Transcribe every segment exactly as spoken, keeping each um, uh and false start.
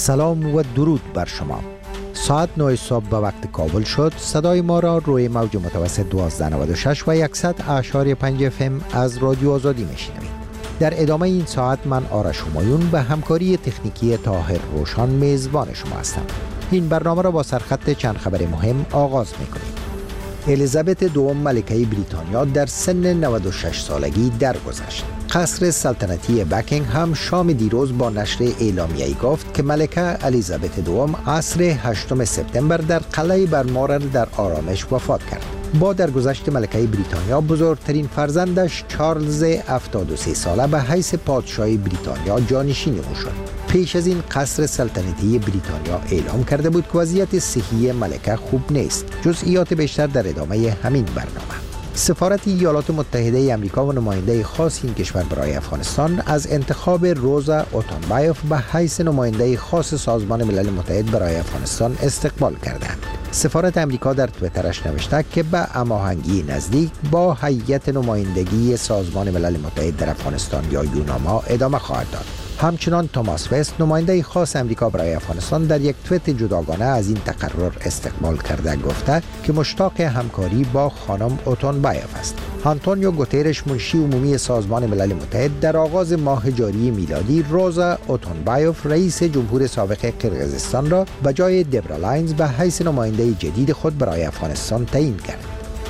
سلام و درود بر شما. ساعت نه صبح به وقت کابل شد. صدای ما را روی موج متوسط دوازده نود و شش و صد اعشاری پنج اف ام از رادیو آزادی میشنوید. در ادامه این ساعت من آرش همایون به همکاری تکنیکی طاهر روشان میزبان شما هستم. این برنامه را با سرخط چند خبر مهم آغاز میکنیم. الیزابت دوم ملکه بریتانیا در سن نود و شش سالگی درگذشت. قصر سلطنتی بکینگهم شام دیروز با نشر اعلامیه‌ای گفت که ملکه الیزابت دوم عصر هشتم سپتامبر در قلعه برمارل در آرامش وفات کرد. با درگذشت ملکه بریتانیا، بزرگترین فرزندش چارلز هفتاد و سه ساله به حیث پادشاه بریتانیا جانشین او شد. پیش از این قصر سلطنتی بریتانیا اعلام کرده بود که وضعیت صحی ملکه خوب نیست. جزئیات بیشتر در ادامه همین برنامه. سفارت ایالات متحده آمریکا و نماینده خاص این کشور برای افغانستان از انتخاب روزا اوتونبایوف به حیث نماینده خاص سازمان ملل متحد برای افغانستان استقبال کردند. سفارت آمریکا در توییترش نوشته که به هماهنگی نزدیک با هیئت نمایندگی سازمان ملل متحد در افغانستان یا یوناما ادامه خواهد داد. همچنان توماس وست، نماینده خاص آمریکا برای افغانستان، در یک توییت جداگانه از این تقرر استقبال کرده گفته که مشتاق همکاری با خانم اوتونبایوف است. آنتونیو گوترش، منشی عمومی سازمان ملل متحد، در آغاز ماه جاری میلادی روزا اوتونبایوف رئیس جمهور سابق قرقیزستان را به جای دبرا لاینز به حیث نماینده جدید خود برای افغانستان تعیین کرد.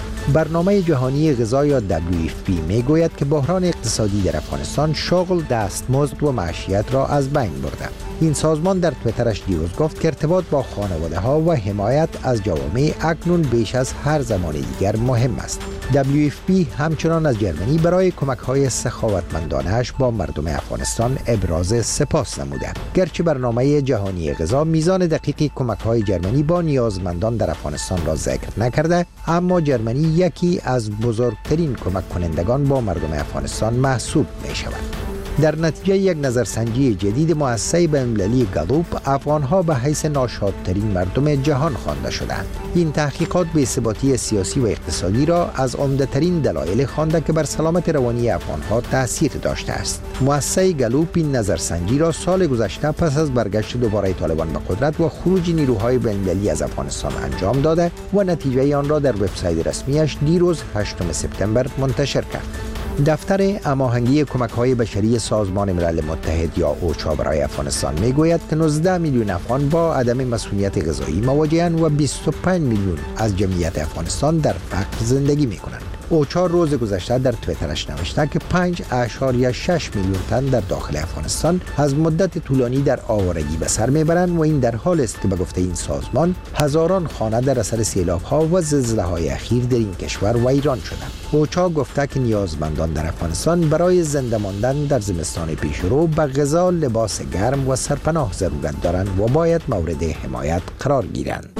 برنامه جهانی غذا یا دبلیو اف پی می گوید که بحران اقتصادی در افغانستان شغل، دستمزد و معیشت را از بین برده. این سازمان در توییترش دیروز گفت که ارتباط با خانواده ها و حمایت از جوامع اکنون بیش از هر زمان دیگر مهم است. دبلیو اف پی همچنان از جرمنی برای کمک های سخاوتمندانه‌اش با مردم افغانستان ابراز سپاس نموده. گرچه برنامه جهانی غذا میزان دقیق کمک های جرمنی با نیازمندان در افغانستان را ذکر نکرده، اما جرمنی یکی از بزرگترین کمک کنندگان با مردم افغانستان محسوب می شود. در نتیجه یک نظرسنجی جدید مؤسسه بین‌المللی گالوپ، افغان‌ها به حیث ناشادترین مردم جهان خوانده شدند. این تحقیقات بی‌ثباتی سیاسی و اقتصادی را از عمده‌ترین دلایل خوانده که بر سلامت روانی افغان‌ها تأثیر داشته است. مؤسسه گالوپ این نظرسنجی را سال گذشته پس از برگشت دوباره طالبان به قدرت و خروج نیروهای بین‌المللی از افغانستان انجام داده و نتیجه آن را در وبسایت رسمیش دیروز هشتم سپتامبر منتشر کرد. دفتر هماهنگی کمک‌های بشری سازمان ملل متحد یا اوچا برای افغانستان میگوید که نوزده میلیون افغان با عدم مسئولیت غذایی مواجه‌اند و بیست و پنج میلیون از جمعیت افغانستان در فقر زندگی می‌کنند. اوچا روز گذشته در توییترش نوشته که پنج اعشاری شش میلیون تن در داخل افغانستان از مدت طولانی در آوارگی به سر میبرند و این در حال است که به گفته این سازمان هزاران خانه در اثر سیلاب‌ها و زلزله‌های اخیر در این کشور ویران شدند. اوچا گفته که نیازمندان در افغانستان برای زنده ماندن در زمستان پیشرو به غذا، لباس گرم و سرپناه ضرورت دارند و باید مورد حمایت قرار گیرند.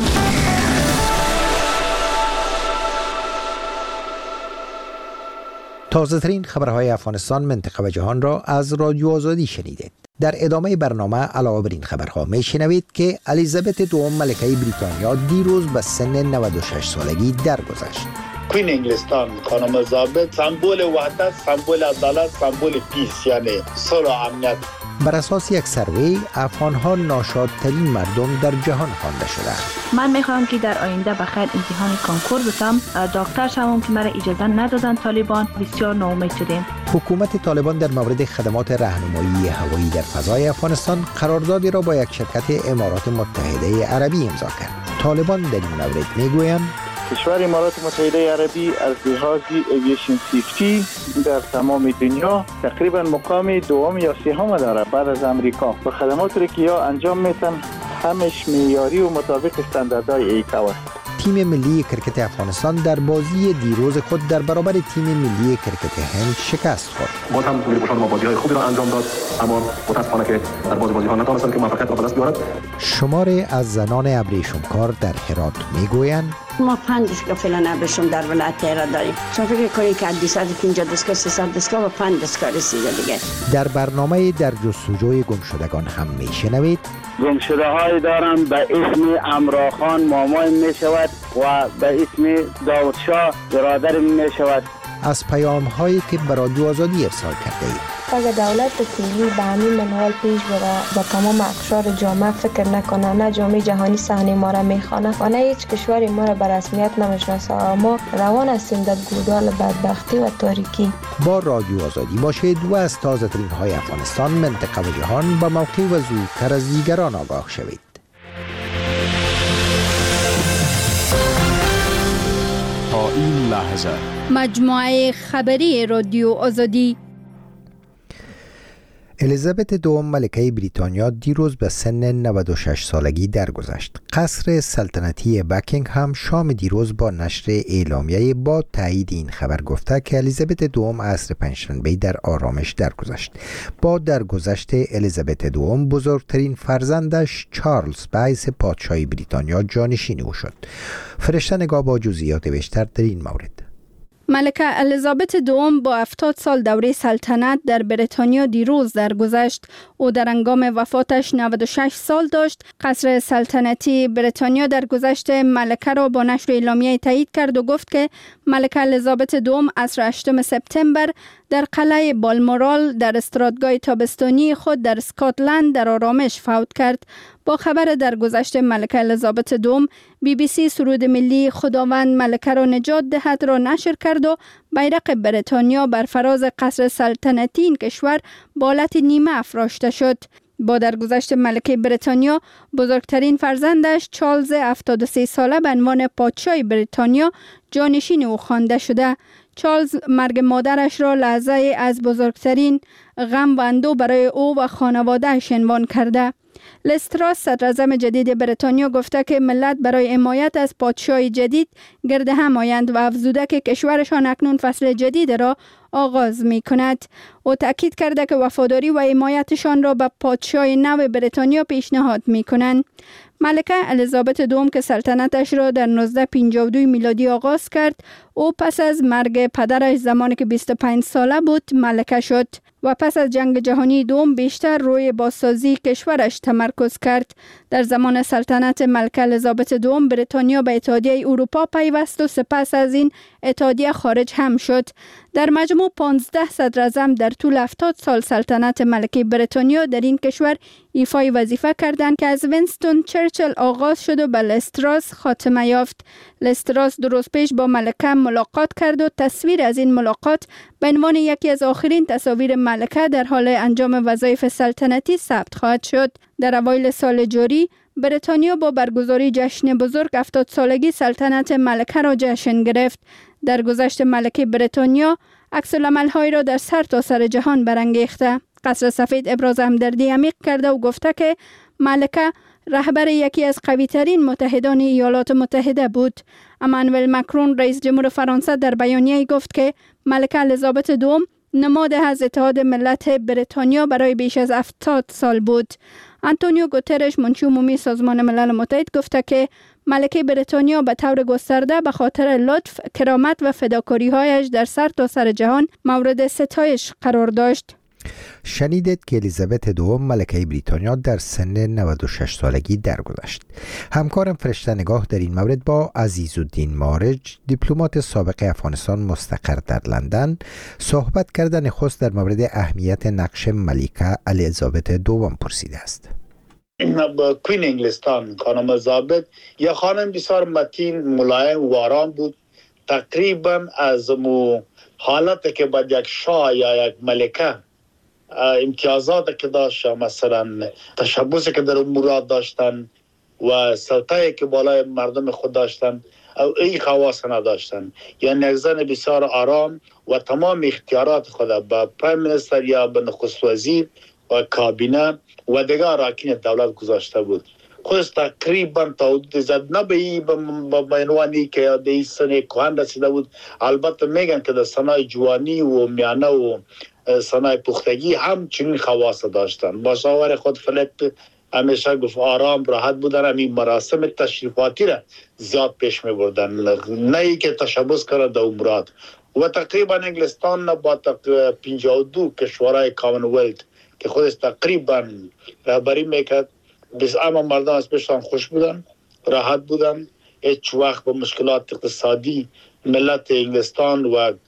تازه ترین خبرهای افغانستان، منطقه و جهان را از رادیو آزادی شنیدید. در ادامه برنامه علاوه بر این خبرها می شنوید که الیزابت دوم ملکه بریتانیا دیروز به سن نود و شش سالگی درگذشت. کوین انگلستان خانم الیزابت سمبل وحدت، سمبل عدالت، سمبل پیس، یعنی صلح و امنیت. بر اساس یک سروی، افغان‌ها ناشادترین مردم در جهان خوانده شدند. من میخوام که در آینده بخیر امتحان کنکور بتم. دکتر شوم که مرا اجازه ندادن طالبان، بسیار ناامید شدیم. حکومت طالبان در مورد خدمات راهنمایی هوایی در فضای افغانستان قراردادی را با یک شرکت امارات متحده عربی امضا کرد. طالبان در این مورد میگویند کشور امارات متحده عربی از لحاظ ایوییشن سیفتی در تمام دنیا تقریبا مقام دوم یا سوم داره بعد از امریکا و خدماتی که یا انجام میتن همش معیاری و مطابق استانداردهای ایکاو است. تیم ملی کرکت افغانستان در بازی دیروز خود در برابر تیم ملی کرکت هند شکست خورد. باز هم تیم پوشان بازی‌های خوبی را انجام داد، اما متأسفانه که در بازی بازی‌ها نتوانستند که موفقیت را به دست بیارند. شمار از زنان ابریشمکار در هرات میگویند ما پنج دستگاه فعلا ابریشم در ولایت هرات داریم. شما فکر کنید که دویست و پنجاه دستگاه، سیصد دستگاه و پنج دستگاه رسیده دیگه. در برنامه در جستجوی گمشدگان هم میشنوید گمشده های دارم به اسم امراخان مامان می شود و به اسم داودشاه برادر می شود. از پیام هایی که به رادیو آزادی ارسال کرده اید. اگر دولت فعلی به همین منوال پیش بره با تمام اقشار جامعه فکر نکنه، نه جامعه جهانی صحنه ما را میخوانه و نه هیچ کشوری ما را به رسمیت نمیشناسه، ما روان هستیم در گودال بدبختی و تاریکی. با رادیو آزادی باشید و از تازه ترین های افغانستان، منطقه و جهان به موقع و زودتر از دیگران آگاه شوید. تا این لحظه مجموعه خبری رادیو آزادی. الیزابت دوم ملکه بریتانیا دیروز به سن نود و شش سالگی درگذشت. قصر سلطنتی بکینگهام شام دیروز با نشر اعلامیه با تایید این خبر گفته که الیزابت دوم عصر پنجشنبه در آرامش درگذشت. با درگذشت الیزابت دوم بزرگترین فرزندش چارلز به حیث پادشاه بریتانیا جانشین او شد. فرشته نگاه با جزئیات بیشتر در این مورد. ملکه الیزابت دوم با هفتاد سال دوره سلطنت در بریتانیا دیروز درگذشت. او در هنگام وفاتش نود و شش سال داشت. قصر سلطنتی بریتانیا در گذشت ملکه را با نشر اعلامیه تایید کرد و گفت که ملکه الیزابت دوم عصر هشتم سپتامبر در قلعه بالمورال در استرادگاه تابستانی خود در اسکاتلند در آرامش فوت کرد. با خبر درگذشت ملکه الیزابت دوم، بی بی سی سرود ملی خداوند ملکه را نجات دهد را نشر کرد و بیرق بریتانیا بر فراز قصر سلطنتی این کشور با حالت نیمه افراشته شد. با درگذشت ملکه بریتانیا، بزرگترین فرزندش چارلز هفتاد و سه ساله به عنوان پادشاه بریتانیا جانشین او خوانده شده. چارلز مرگ مادرش را لحظه از بزرگترین غم و اندوه برای او و خانواده‌اش عنوان کرده. لیز تراس صدراعظم جدید بریتانیا گفته که ملت برای حمایت از پادشاه جدید گرد هم آیند و افزوده که کشورشان اکنون فصل جدید را آغاز می کند. او تاکید کرده که وفاداری و حمایتشان را به پادشاه نو بریتانیا پیشنهاد می کنند. ملکه الیزابت دوم که سلطنتش را در نوزده پنجاه و دو میلادی آغاز کرد، او پس از مرگ پدرش زمانی که بیست و پنج ساله بود ملکه شد و پس از جنگ جهانی دوم بیشتر روی بازسازی کشورش تمرکز کرد. در زمان سلطنت ملکه الیزابت دوم بریتانیا به اتحادیه اروپا پیوست و سپس از این اتحادیه خارج هم شد. در مجموع پانزده صدراعظم در طول هفتاد سال سلطنت ملکه بریتانیا در این کشور ایفای وظیفه کردند که از وینستون چرچل آغاز شد و به لیز تراس خاتمه یافت. لیز تراس دو روز پیش با ملکه ملاقات کرد و تصویر از این ملاقات به عنوان یکی از آخرین تصاویر ملکه در حال انجام وظایف سلطنتی ثبت خواهد شد. در اوایل سال جاری بریتانیا با برگزاری جشن بزرگ هفتاد سالگی سلطنت ملکه را جشن گرفت. در گذشت ملکه بریتانیا عکس‌العمل‌هایی را در سر تا سر جهان برانگیخته. قصر سفید ابراز همدردی عمیق کرده و گفته که ملکه رهبر یکی از قوی‌ترین متحدان ایالات متحده بود. امانوئل مکرون رئیس جمهور فرانسه در بیانیه‌ای گفت که ملکه الیزابت دوم نماد از اتحاد ملت بریتانیا برای بیش از هفتاد سال بود. آنتونیو گوترش منشی عمومی سازمان ملل متحد گفته که ملکه بریتانیا به طور گسترده به خاطر لطف، کرامت و فداکاری‌هایش در سر تا سر جهان مورد ستایش قرار داشت. شنیدید که الیزابت دوم ملکه بریتانیا در سن نود و شش سالگی درگذشت. همکارم فرشته نگاه در این مورد با عزیزالدین مارج، دیپلمات سابق افغانستان مستقر در لندن، صحبت کردن نخست در مورد اهمیت نقش ملکه الیزابت دوم پرسیده است. کوین انگلستان خانم الیزابت یک خانم بسیار متین، ملایم و آرام بود. تقریبا از مو حالت که بعد یک شاه یا یک ملکه امتیازات که داشت، مثلا تشبوسی که در امورات داشتن و سلطه‌ای که بالای مردم خود داشتن، این خواص نداشتن. یعنی یک زن بسیار آرام و تمام اختیارات خود به پرایم منستر یا به نخست وزیر و کابینه و دیگر اراکین دولت گذاشته بود. خودش تقریبا تا حدود زد نه به این به عنوانی که در این سن کهن رسیده بود. البته میگن که در سنای جوانی و میانه و سنای پختگی هم چنین خواص داشتن. با شاور خود فلک همیشه گفت آرام راحت بودن، همین مراسم تشریفاتی را زیاد پیش می بردن، نه ای که تشبوس کرد در امورات. و تقریبا انگلستان با پنجاه و دو کشورهای کامنولت که خودش تقریبا رهبری میکرد، بس اما مردم از پیشان خوش بودن، راحت بودن، هیچ وقت با مشکلات اقتصادی ملت انگلستان و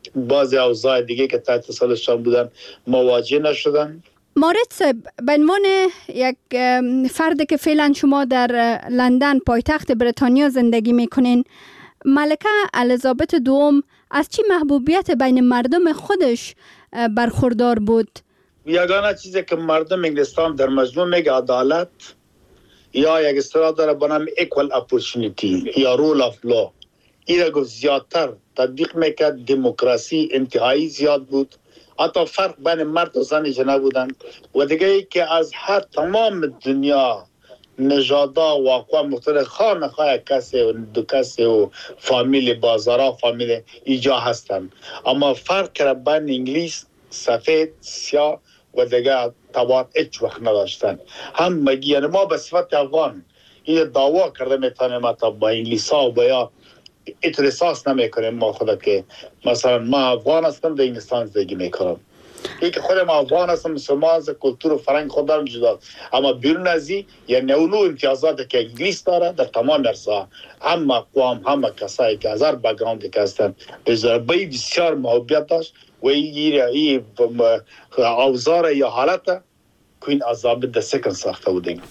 بعضی اوضاع دیگه که تحت تسلطشان بودن مواجه نشدن. مارد صاحب، به عنوان یک فرد که فعلا شما در لندن پایتخت بریتانیا زندگی میکنین، ملکه الیزابت دوم از چی محبوبیت بین مردم خودش برخوردار بود؟ یگانه چیزی که مردم انگلستان در مجموع میگه عدالت، یا یک اصطلاح داره به نام equal opportunity یا rule of law، این را گفت زیادتر تطبیق میکرد. دموکراسی انتهایی زیاد بود، حتی فرق بین مرد و زنش نبودن. و دیگه ای که از هر تمام دنیا نژادا و اقوام مختلف خانه خواه کسی و دو کسی و فامیل بازارا فامیل ایجا هستن، اما فرق که بین انگلیس سفید سیاه و دیگه تبار هیچ وقت نداشتن. هم مگی یعنی ما به صفت افغان این دعوا کرده میتونیم تا با انگلیس ها و بایا ایتر احساس نمیکنیم ما خدا که مثلا ما افغان هستم در انگلستان زندگی میکنم، این که خودم افغان هستم مسلمان از کلتور و فرهنگ خودم جدا، اما بیرون از این یعنی اونو امتیازاتی که انگلیس داره در تمام ارزا، هم اقوام هم کسایی که از هر بک‌گراندی که هستن به ضربه بسیار محبت داشت. و این این اوزار یا حالت که این عذاب در سکن ساخته بودیم.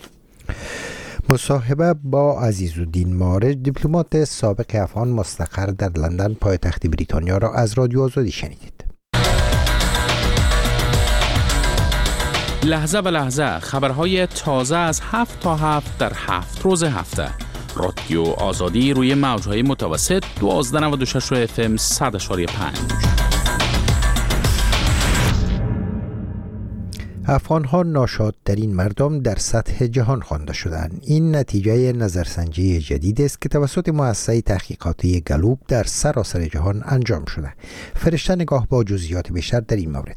مصاحبه با عزیزالدین مارد، دیپلمات سابق افغان مستقر در لندن پایتخت بریتانیا را از رادیو آزادی شنیدید. لحظه به لحظه خبرهای تازه از هفت تا هفت در هفت روز هفته. رادیو آزادی روی موجهای متوسط دوازده نود و شش اف ام صد اشاری پنج. افغان‌ها ناشادترین مردم در سطح جهان خوانده شدند. این نتیجه نظرسنجی جدید است که توسط مؤسسه تحقیقاتی گالوب در سراسر جهان انجام شده. فرشته نگاه با جزئیات بیشتر در این مورد.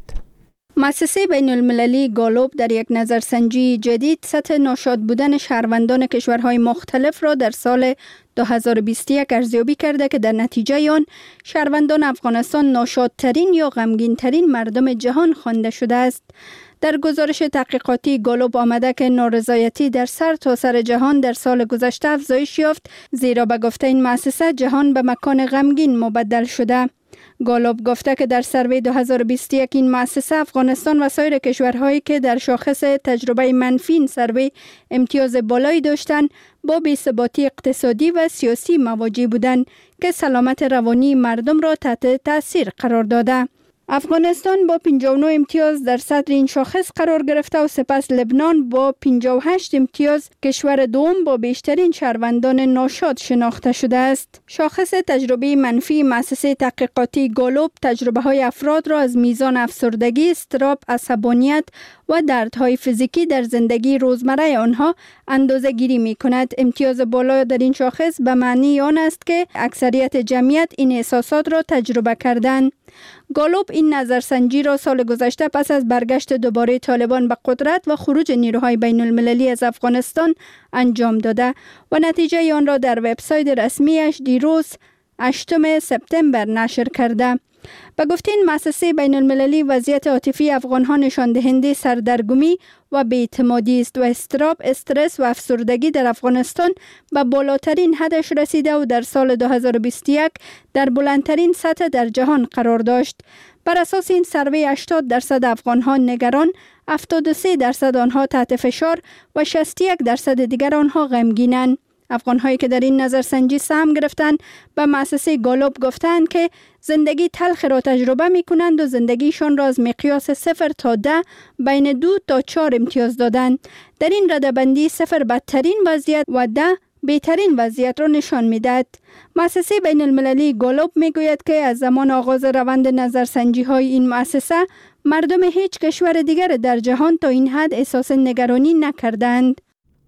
مؤسسه بین المللی گالوب در یک نظرسنجی جدید سطح ناشاد بودن شهروندان کشورهای مختلف را در سال دو هزار و بیست و یک ارزیابی کرده که در نتیجه آن شهروندان افغانستان ناشادترین یا غمگین‌ترین مردم جهان خوانده شده است. در گزارش تحقیقاتی گالوب آمده که نارضایتی در سر تا سر جهان در سال گذشته افزایش یافت، زیرا به گفته این مؤسسه جهان به مکان غمگین مبدل شده. گالوب گفته که در سروی دو هزار و بیست و یک این مؤسسه افغانستان و سایر کشورهایی که در شاخص تجربه منفی این سروی امتیاز بالایی داشتند با بی‌ثباتی اقتصادی و سیاسی مواجه بودند که سلامت روانی مردم را تحت تاثیر قرار داده. افغانستان با پنجاه و نه امتیاز در صدر این شاخص قرار گرفته و سپس لبنان با پنجاه و هشت امتیاز کشور دوم با بیشترین شهروندان ناشاد شناخته شده است. شاخص تجربه منفی مؤسسه تحقیقاتی گالوب تجربه های افراد را از میزان افسردگی، اضطراب، عصبانیت و دردهای فیزیکی در زندگی روزمره آنها اندازه گیری می کند. امتیاز بالا در این شاخص به معنی آن است که اکثریت جمعیت این احساسات را تجربه کردند. گالوب این نظرسنجی را سال گذشته پس از برگشت دوباره طالبان به قدرت و خروج نیروهای بین المللی از افغانستان انجام داده و نتیجه آن را در وبسایت رسمیش دیروز هشتم سپتامبر نشر کرده. به گفته این مؤسسه بین المللی وضعیت عاطفی افغانها نشان دهنده سردرگمی و بی‌اعتمادی است و اضطراب، استرس و افسردگی در افغانستان به بالاترین حدش رسیده و در سال دو هزار و بیست و یک در بلندترین سطح در جهان قرار داشت. بر اساس این سروی هشتاد درصد افغانها نگران، هفتاد و سه درصد آنها تحت فشار و شصت و یک درصد دیگر آنها غمگینند. افغان‌هایی که در این نظرسنجی سهم گرفتند به مؤسسه گالوب گفتند که زندگی تلخ را تجربه می‌کنند و زندگیشان را از مقیاس صفر تا ده بین دو تا چهار امتیاز دادند. در این رده‌بندی صفر بدترین وضعیت و ده بهترین وضعیت را نشان می‌دهد. مؤسسه بین المللی گالوب می‌گوید که از زمان آغاز روند نظرسنجی‌های این مؤسسه مردم هیچ کشور دیگر در جهان تا این حد احساس نگرانی نکردند.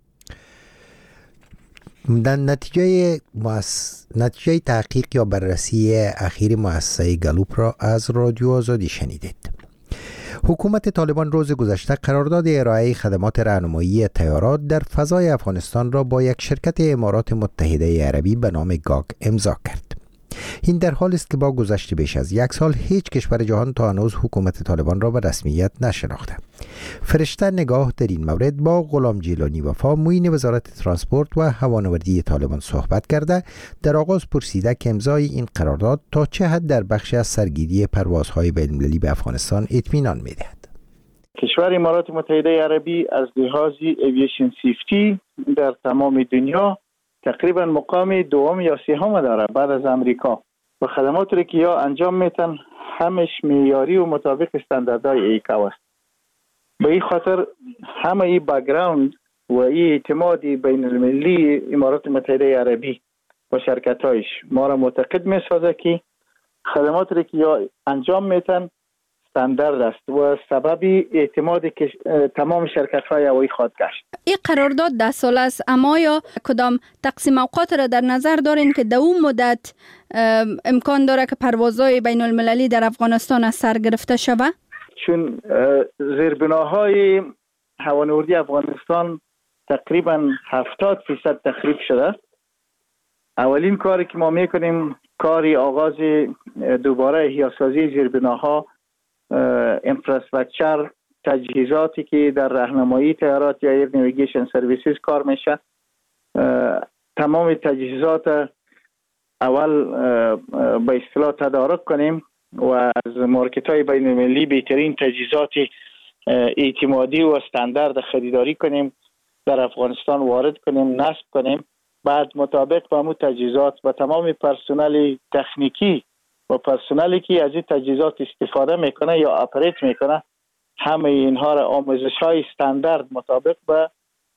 در نتیجه مؤس... نتیجه تحقیق یا بررسی اخیر مؤسسه گالوب را از رادیو آزادی شنیدید. حکومت طالبان روز گذشته قرارداد ارائه خدمات راهنمایی طیارات در فضای افغانستان را با یک شرکت امارات متحده عربی به نام گاگ امضا کرد. این در حالی است که با گذشت بیش از یک سال هیچ کشور جهان تا هنوز حکومت طالبان را به رسمیت نشناخته. فرشته نگاه در این مورد با غلام جیلانی وفا معین وزارت ترانسپورت و هوانوردی طالبان صحبت کرده در آغاز پرسیده که امضای این قرارداد تا چه حد در بخش از سرگیری پروازهای بین‌المللی به افغانستان اطمینان می‌دهد. کشور امارات متحده عربی از لحاظ ایوییشن سیفتی در تمام دنیا تقریبا مقام دوم یا سوم داره بعد از امریکا و خدماتی را که یا انجام میتن همش معیاری و مطابق استانداردهای ایکاو است. به این خاطر همه این بک‌گراند و این اعتماد بین المللی امارات متحده عربی و شرکتایش ما را معتقد میسازه که خدماتی را که یا انجام میتن استاندارد است و سبب اعتماد که تمام شرکت‌های هوایی خواهد گشت. این قرارداد ده سال است، اما یا کدام تقسیم اوقات را در نظر دارین که در اون مدت امکان داره که پروازهای بین المللی در افغانستان از سر گرفته شود؟ چون زیربناهای هوانوردی افغانستان تقریبا هفتاد فیصد تخریب شده. اولین کاری که ما میکنیم کاری آغاز دوباره احیاسازی زیربناها، انفراستراکچر، تجهیزاتی که در راهنمایی طیارات یا ایر نیویگیشن سرویسز کار میشه، تمام تجهیزات اول به اصطلاح تدارک کنیم و از مارکت های بین المللی بهترین تجهیزات اعتمادی و استاندارد خریداری کنیم، در افغانستان وارد کنیم، نصب کنیم. بعد مطابق با همون تجهیزات و تمام پرسنل تکنیکی و پرسنلی که از این تجهیزات استفاده میکنه یا اپریت میکنه، همه اینها را آموزش های استاندارد مطابق به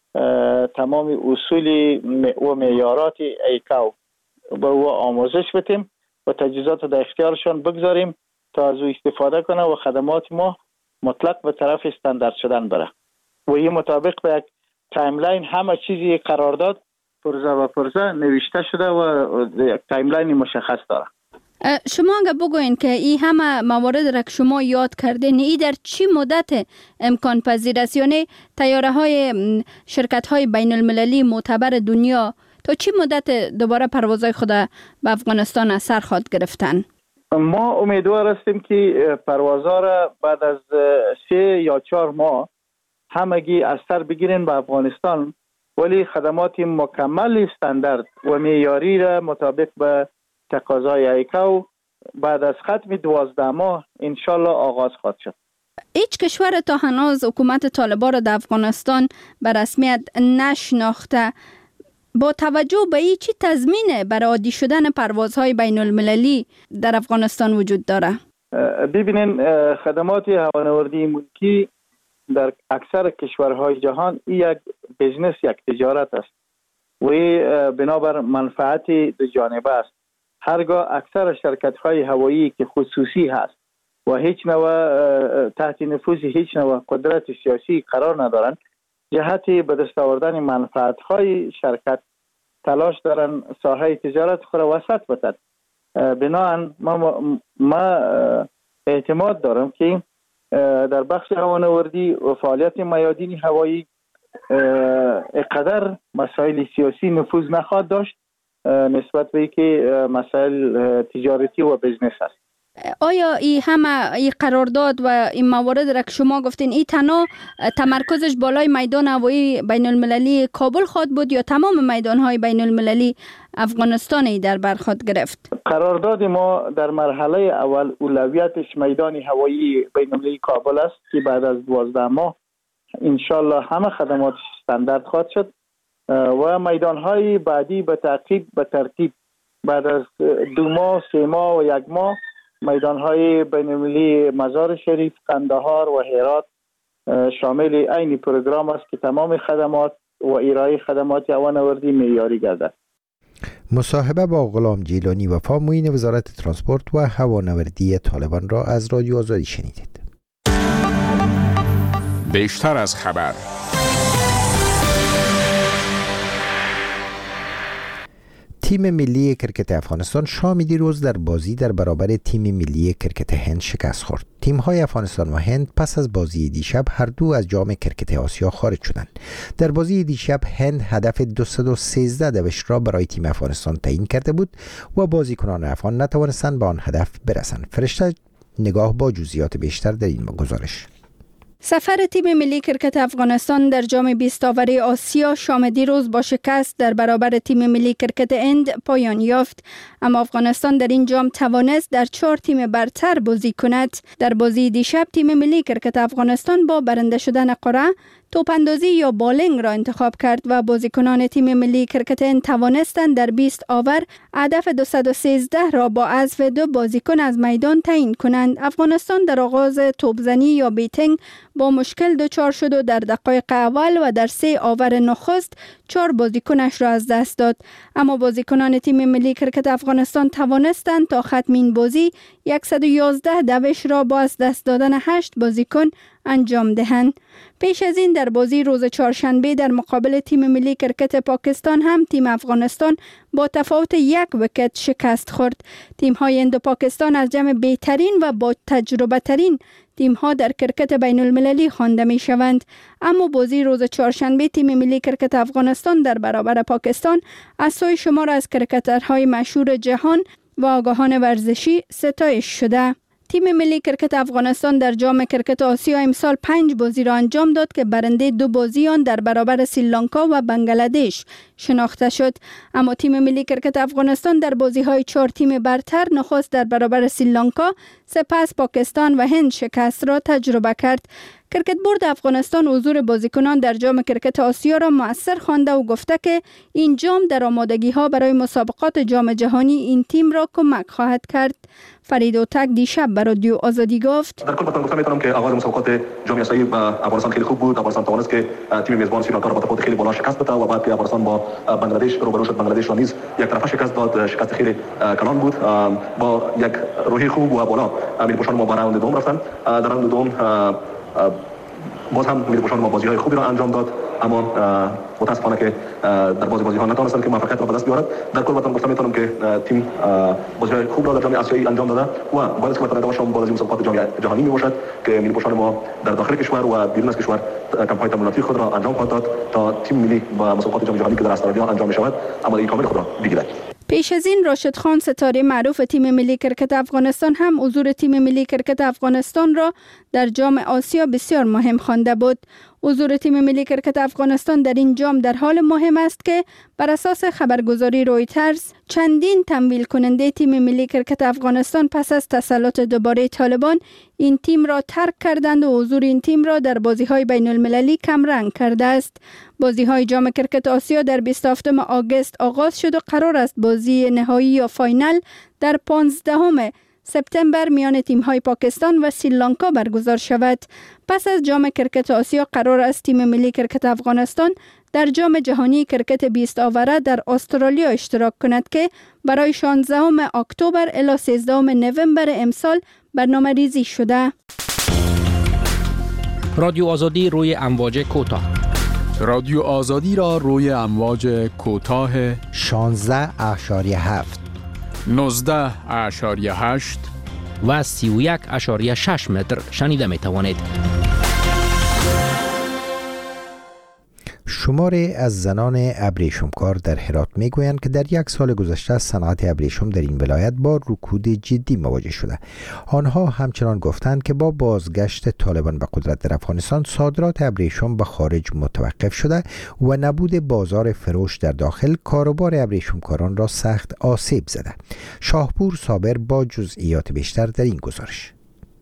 تمام اصول و معیارات ایکاو به او آموزش بدیم و تجهیزات در اختیارشان بگذاریم تا از او استفاده کنه و خدمات ما مطلق به طرف استاندارد شدن بره. و این مطابق به یک تایملاین همه چیزی قرارداد پرزه و پرزه نوشته شده و یک تایملاین مشخص داره. شما اگه بگوین که این همه موارد را که شما یاد کردین، این در چی مدت امکان پذیر است؟ یعنی طیاره های شرکت های بین المللی معتبر دنیا تا چی مدت دوباره پروازهای خود به افغانستان از سر خواهد گرفتن؟ ما امیدوار هستیم که پروازها را بعد از سه یا چهار ماه همگی از سر بگیرین به افغانستان، ولی خدمات مکمل استاندارد و معیاری را مطابق به تقاضای ایکاو بعد از ختم دوازده ماه انشالله آغاز خواهد شد. هیچ کشور تا هنوز حکومت طالبان را در افغانستان به رسمیت نشناخته. با توجه به این چی تضمینه برای عادی شدن پروازهای بین المللی در افغانستان وجود داره؟ ببینین خدمات هوانوردی ملکی در اکثر کشورهای جهان یک بزنس، یک تجارت است و بنابر منفعت دو جانبه است. هرگاه اکثر شرکت‌های هوایی که خصوصی هست و هیچ نوع تحت نفوذ هیچ نوع قدرت سیاسی قرار ندارند، جهت به دست آوردن منفعت‌های شرکت تلاش دارن ساحه تجارت خود را وسط بتد. بنابراین ما, ما اعتماد دارم که در بخش هوانوردی و فعالیت میادین هوایی اقدر مسائل سیاسی نفوذ نخواهد داشت نسبت به اینکه مسائل تجارتی و بزنس است. آیا این همه این قرارداد و این موارد را که شما گفتین این تنها تمرکزش بالای میدان هوایی بین المللی کابل خواهد بود یا تمام میدان های بین المللی افغانستان در بر خواهد گرفت؟ قرارداد ما در مرحله اول اولویتش میدان هوایی بین المللی کابل است که بعد از دوازده ماه انشالله همه خدمات استاندارد خواهد شد و میدان های بعدی به تعقیب به ترتیب بعد از دو ماه، سه ماه و یک ماه میدان های بین المللی مزار شریف، قندهار و هرات شامل این پروگرام است که تمام خدمات و ارائه خدمات هوانوردی معیاری گردد. مصاحبه با غلام جیلانی وفا معین وزارت ترانسپورت و هوانوردی طالبان را از رادیو آزادی شنیدید. بیشتر از خبر. تیم ملی کرکت افغانستان شام دیروز در بازی در برابر تیم ملی کرکت هند شکست خورد. تیم‌های افغانستان و هند پس از بازی دیشب هر دو از جام کرکت آسیا خارج شدند. در بازی دیشب هند هدف دویست و سیزده دوش را برای تیم افغانستان تعیین کرده بود و بازیکنان افغان نتوانستند به آن هدف برسند. فرشته نگاه با جزئیات بیشتر در این گزارش. سفر تیم ملی کرکت افغانستان در جام بیست آوری آسیا شام دیروز با شکست در برابر تیم ملی کرکت هند پایان یافت، اما افغانستان در این جام توانست در چهار تیم برتر بازی کند. در بازی دیشب تیم ملی کرکت افغانستان با برنده شدن قرعه توپاندازی یا بالینگ را انتخاب کرد و بازیکنان تیم ملی کرکت هند توانستند در بیست آور هدف دویست و سیزده را با حذف دو بازیکن از میدان تعیین کنند. افغانستان در آغاز توپزنی یا بیتینگ با مشکل دچار شد و در دقایق اول و در سه آور نخست چهار بازیکنش را از دست داد، اما بازیکنان تیم ملی کرکت افغانستان توانستند تا ختم این بازی صد و یازده دوش را با از دست دادن هشت بازیکن انجام دهند. پیش از این در بازی روز چهارشنبه در مقابل تیم ملی کرکت پاکستان هم تیم افغانستان با تفاوت یک ویکت شکست خورد. تیم های هند و پاکستان از جمع بهترین و با تجربه ترین تیم ها در کرکت بین المللی خوانده می شوند، اما بازی روز چهارشنبه تیم ملی کرکت افغانستان در برابر پاکستان از سوی شمار از کرکترهای مشهور جهان و آگاهان ورزشی ستایش شده. تیم ملی کرکت افغانستان در جام کرکت آسیا امسال پنج بازی را انجام داد که برنده دو بازی آن در برابر سریلانکا و بنگلادش شناخته شد، اما تیم ملی کرکت افغانستان در بازی‌های چهار تیم برتر نخست در برابر سریلانکا، سپس پاکستان و هند شکست را تجربه کرد. کرکت بورد افغانستان حضور بازیکنان در جام کرکت آسیا را مؤثر خوانده و گفته که این جام در آمادگی‌ها برای مسابقات جام جهانی این تیم را کمک خواهد کرد. فرید اوتک دیشب به رادیو آزادی گفت: در کل باتون گفتم میتونم که آغاز مسابقات جام آسیایی با افغانستان خیلی خوب بود. افغانستان توانست که تیم میزبان سریلانکا را با تفاوت خیلی بالا شکست بده و بعد که افغانستان با بنگلادش روبرو شد، بنگلادش را نیز یک طرفه شکست داد. شکست خیلی کلان بود. با یک روحی خوب و بالا ملی پوشان ما به راند دوم رفتن. در راند دوم باز هم ملی پوشان ما بازی‌های خوبی را انجام داد، اما متاسفانه که در بازی بازی‌ها نتوانستن که موفقیت را به دست بیارند. در کل باتون گفتم میتونم که تیم بازی‌های خوب را در جام آسیایی انجام داده و باید که بتونه باشم بازی مسابقات جام جهانی میباشد که ملی پوشان ما در داخل کشور و بیرون از کشور کمپاین تمریناتی خود را انجام خواهد داد تا تیم ملی با مسابقات جام جهانی که در استرالیا انجام می‌شود آمادگی کامل خود را بگیرد. پیش از این راشد خان ستاره معروف تیم ملی کرکت افغانستان هم حضور تیم ملی کرکت افغانستان را در جام آسیا بسیار مهم خوانده بود. حضور تیم ملی کرکت افغانستان در این جام در حال مهم است که بر اساس خبرگزاری رویترز چندین تمویل کننده تیم ملی کرکت افغانستان پس از تسلط دوباره طالبان این تیم را ترک کردند و حضور این تیم را در بازی‌های بین المللی کم رنگ کرده است. بازی‌های جام کرکت آسیا در بیست و هفتم آگوست آغاز شد و قرار است بازی نهایی یا فاینال در پانزدهم سپتامبر میان تیم‌های پاکستان و سریلانکا برگزار شود. پس از جام کرکت آسیا قرار است تیم ملی کرکت افغانستان در جام جهانی کرکت بیست آوره در استرالیا اشتراک کند که برای شانزدهم اکتبر الی سیزدهم نوامبر امسال برنامه ریزی شده. رادیو آزادی روی امواج کوتاه. رادیو آزادی را روی امواج کوتاه شانزده اشاریه هفت، نوزده اشاریه هشت و سی و یک اشاریه شش متر شنیده می توانید. شماری از زنان ابریشمکار در هرات میگویند که در یک سال گذشته صنعت ابریشم در این ولایت با رکود جدی مواجه شده. آنها همچنان گفتند که با بازگشت طالبان به قدرت در افغانستان صادرات ابریشم به خارج متوقف شده و نبود بازار فروش در داخل کاروبار ابریشمکاران را سخت آسیب زده. شاهپور صابر با جزئیات بیشتر در این گزارش.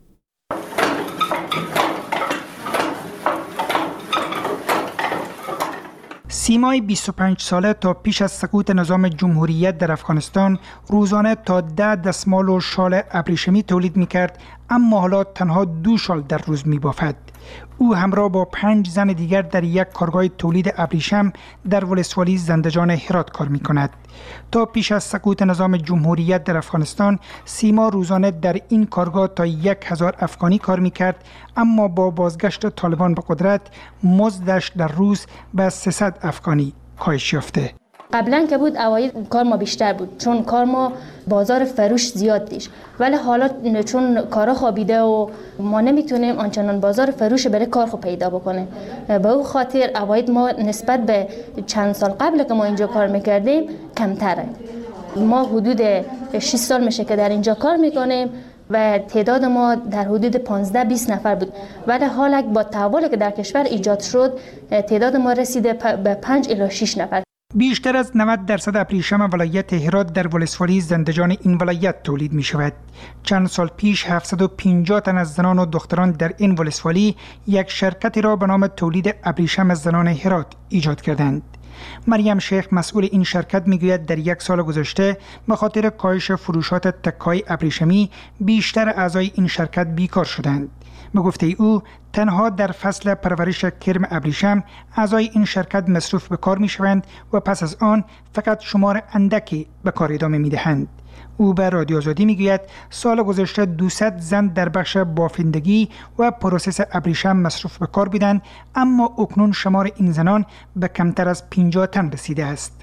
سیمای بیست و پنج ساله تا پیش از سقوط نظام جمهوریت در افغانستان روزانه تا ده دستمال و شال ابریشمی تولید می‌کرد، اما حالا تنها دو شال در روز می‌بافد. او همراه با پنج زن دیگر در یک کارگاه تولید ابریشم در ولسوالی زندجان هرات کار می‌کند. تا پیش از سقوط نظام جمهوریت در افغانستان سیما روزانه در این کارگاه تا یک هزار افغانی کار می‌کرد، اما با بازگشت طالبان به قدرت مزدش در روز به سیصد افغانی کاهش یافته. قبلا که بود اواید کار ما بیشتر بود چون کار ما بازار فروش زیاد دیش، ولی حالا چون کارا خوابیده و ما نمیتونیم آنچنان بازار فروش برای کار خو پیدا بکنیم. به او خاطر اواید ما نسبت به چند سال قبل که ما اینجا کار میکردیم کمتره. ما حدود شش سال میشه که در اینجا کار میکنیم و تعداد ما در حدود پانزده بیست نفر بود، ولی حالا با تحولی که در کشور ایجاد شد تعداد ما رسیده به پنج الی شش نفر. بیشتر از نود درصد ابریشم ولایت هرات در ولسوالی زندجان این ولایت تولید می شود. چند سال پیش هفتصد و پنجاه تن از زنان و دختران در این ولسوالی یک شرکتی را به نام تولید ابریشم زنان هرات ایجاد کردند. مریم شیخ مسئول این شرکت میگوید در یک سال گذشته به خاطر کاهش فروشات تکه‌های ابریشمی بیشتر اعضای این شرکت بیکار شدند. به گفته او تنها در فصل پرورش کرم ابریشم اعضای این شرکت مصروف به کار می شوند و پس از آن فقط شمار اندکی به کار ادامه می دهند. او به رادیو آزادی می گوید سال گذشته دویست زن در بخش بافندگی و پروسس ابریشم مصروف به کار بودند، اما اکنون شمار این زنان به کمتر از پنجاه تن رسیده است.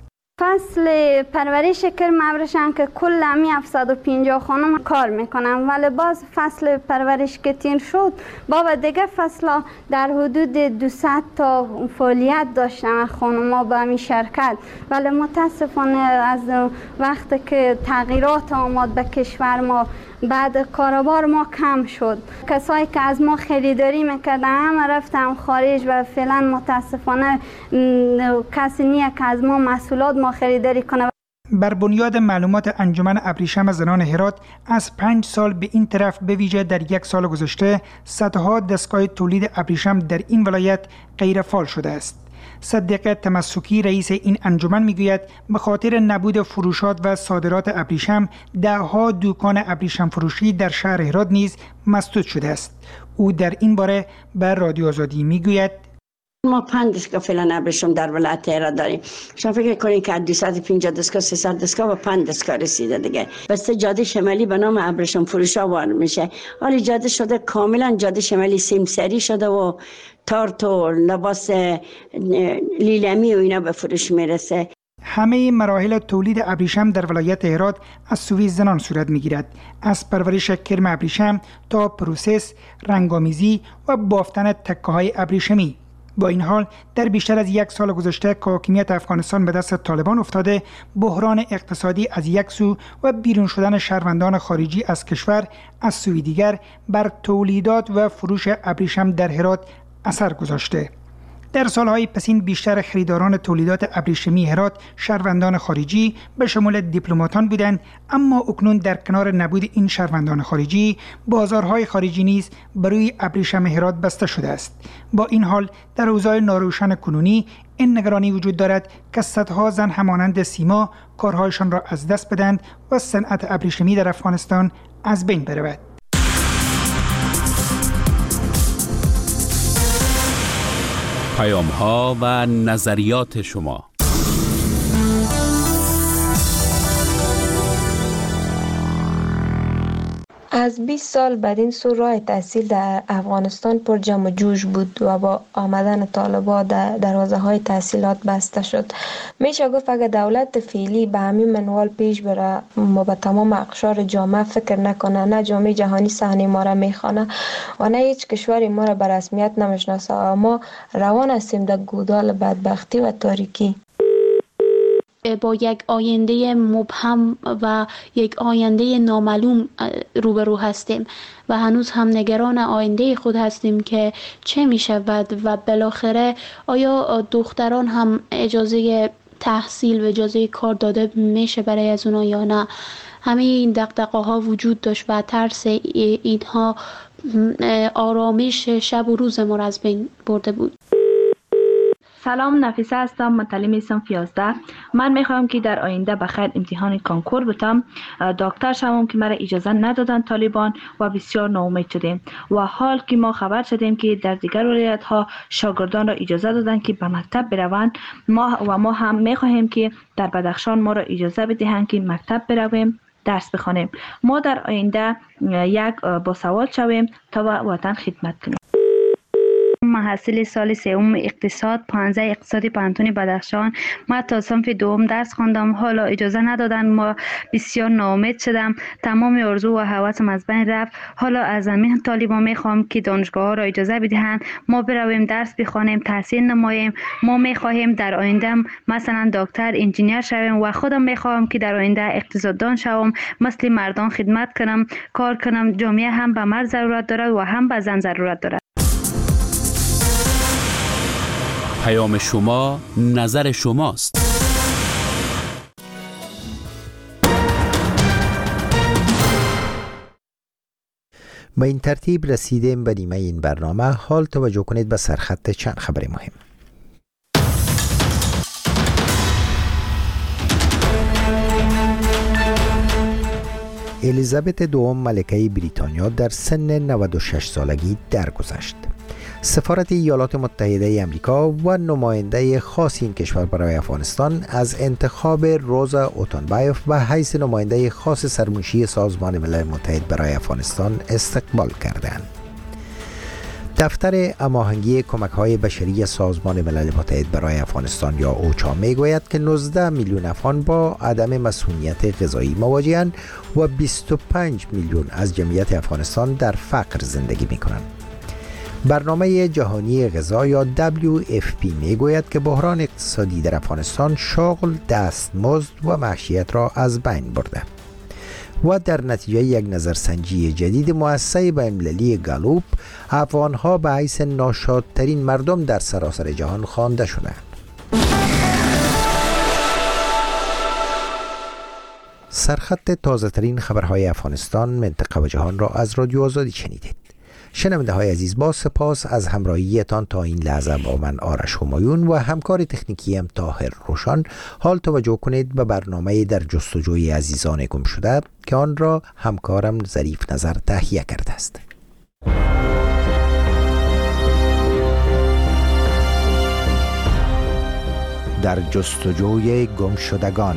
فصل پرورش کرم ابریشم که کل همی هفتصد و پنجاه خانم کار میکنم، ولی باز فصل پرورش که تیر شد بابا دیگه فصل در حدود دویست تا فعالیت داشتن خانم‌ها به همین شرکت، ولی متاسفانه از وقتی که تغییرات آمد به کشور ما بعد کاروبار ما کم شد. کسایی که از ما خریداری میکردن همه رفتن خارج و فعلا متاسفانه کسی نیه که از ما محصولات ما خریداری کنه. بر بنیاد معلومات انجمن ابریشم زنان هرات از پنج سال به این طرف به ویژه در یک سال گذشته صدها دستگاه تولید ابریشم در این ولایت غیر فعال شده است. صدیق تمسکی رئیس این انجمن میگوید به خاطر نبود فروشات و صادرات ابریشم دهها دکان ابریشم فروشی در شهر هرات نیز مسدود شده است. او در این باره به رادیو آزادی میگوید ما پنج دستگاه فعلا ابریشم در ولایت هرات داریم. شما فکر کنید که دویست و پنجاه دستگاه سیصد دستگاه و پنج دستگاه رسیده دیگه. بس جاده شمالی به نام ابریشم فروشا وارد میشه. حالا جاده شده کاملا جاده شمالی سیمسری شده و تارت و لباس لیلمی و اینا به فروش میرسه. همه مراحل تولید ابریشم در ولایت هرات از سوی زنان صورت میگیرد، از پرورش کرم ابریشم تا پروسس، رنگامیزی و بافتن تکه های ابریشمی. با این حال در بیشتر از یک سال گذشته که حاکمیت افغانستان به دست طالبان افتاده، بحران اقتصادی از یک سو و بیرون شدن شهروندان خارجی از کشور از سوی دیگر بر تولیدات و فروش ابریشم در هرات اثر گذاشته. در سالهای پسین بیشتر خریداران تولیدات ابریشمی هرات شهروندان خارجی به شمول دیپلماتان بودند، اما اکنون در کنار نبود این شهروندان خارجی بازارهای خارجی نیز برای ابریشم هرات بسته شده است. با این حال در اوضاع ناروشن کنونی این نگرانی وجود دارد که صدها زن همانند سیما کارهایشان را از دست بدند و صنعت ابریشمی در افغانستان از بین برود. پیام ها و نظریات شما. از بیست سال بعد این سو راه تحصیل در افغانستان پر جمع و جوش بود و با آمدن طالبان در دروازه های تحصیلات بسته شد. میشه گفت اگر دولت فعلی به همین منوال پیش بره ما به تمام اقشار جامعه فکر نکنه، نه جامعه جهانی صحنه ما را میخوانه و نه هیچ کشوری ما را به رسمیت نمیشناسه، ما روان هستیم در گودال بدبختی و تاریکی. با یک آینده مبهم و یک آینده نامعلوم روبرو هستیم و هنوز هم نگران آینده خود هستیم که چه می شود و بالاخره آیا دختران هم اجازه تحصیل و اجازه کار داده میشه برای از اونا یا نه. همه این دغدغه ها وجود داشت و ترس اینها آرامش شب و روز ما را از بین برده بود. سلام، نفیسه هستم، متعلم صنف یازده. من میخوام که در آینده بخیر امتحان کنکور بتم، دکتر شوم که مرا اجازه ندادن طالبان و بسیار ناامید شدیم و حال که ما خبر شدیم که در دیگر ولایت ها شاگردان را اجازه دادن که به مکتب بروند، ما و ما هم میخواهیم که در بدخشان ما را اجازه بدهند که مکتب برویم درس بخوانیم. ما در آینده یک باسواد شویم تا وطن خدمت کنیم. محصل سال سوم اقتصاد پانزده اقتصادی پانتون بدخشان. ما تا صنف دوم درس خواندم، حالا اجازه ندادن، ما بسیار ناامید شدم، تمام آرزو و هوسم از بین رفت. حالا از همین طالبان میخوام که دانشگاه ها را اجازه بدهند ما برویم درس بخوانیم، تحصیل نماییم. ما میخواهیم در آینده مثلا دکتر، انجینیر شویم و خودم میخوام که در آینده اقتصاددان شوم، مثل مردان خدمت کنم، کار کنم. جامعه هم به مرد ضرورت دارد و هم به زن ضرورت دارد. پیام شما، نظر شماست. با این ترتیب رسیدیم به نیمه این برنامه. حال توجه کنید به سرخط چند خبر مهم. الیزابت دوم ملکه بریتانیا در سن نود و شش سالگی درگذشت. سفارت ایالات متحده آمریکا و نماینده خاص این کشور برای افغانستان از انتخاب روزا اوتونبایوف به حیث نماینده خاص سرمنشی سازمان ملل متحد برای افغانستان استقبال کردند. دفتر هماهنگی کمک‌های بشری سازمان ملل متحد برای افغانستان یا اوچا میگوید که نوزده میلیون افغان با عدم مسئولیت غذایی مواجه‌اند و بیست و پنج میلیون از جمعیت افغانستان در فقر زندگی می‌کنند. برنامه جهانی غذا یا دبلیو اف پی میگوید که بحران اقتصادی در افغانستان شغل، دستمزد و معیشت را از بین برده و در نتیجه یک نظرسنجی جدید مؤسسه بین‌المللی گالوپ افغان‌ها به حیث ناشادترین مردم در سراسر جهان خوانده شدند. سرخط تازه ترین خبرهای افغانستان، منطقه و جهان را از رادیو آزادی شنیدید. شنونده های عزیز، با سپاس از همراهیتان تا این لحظه با من آرش همایون و همکار تکنیکی ام طاهر روشان. حال توجه کنید به برنامه در جستجوی عزیزان گم شده که آن را همکارم ظریف نظر تهیه کرده است. در جستجوی گم شدگان.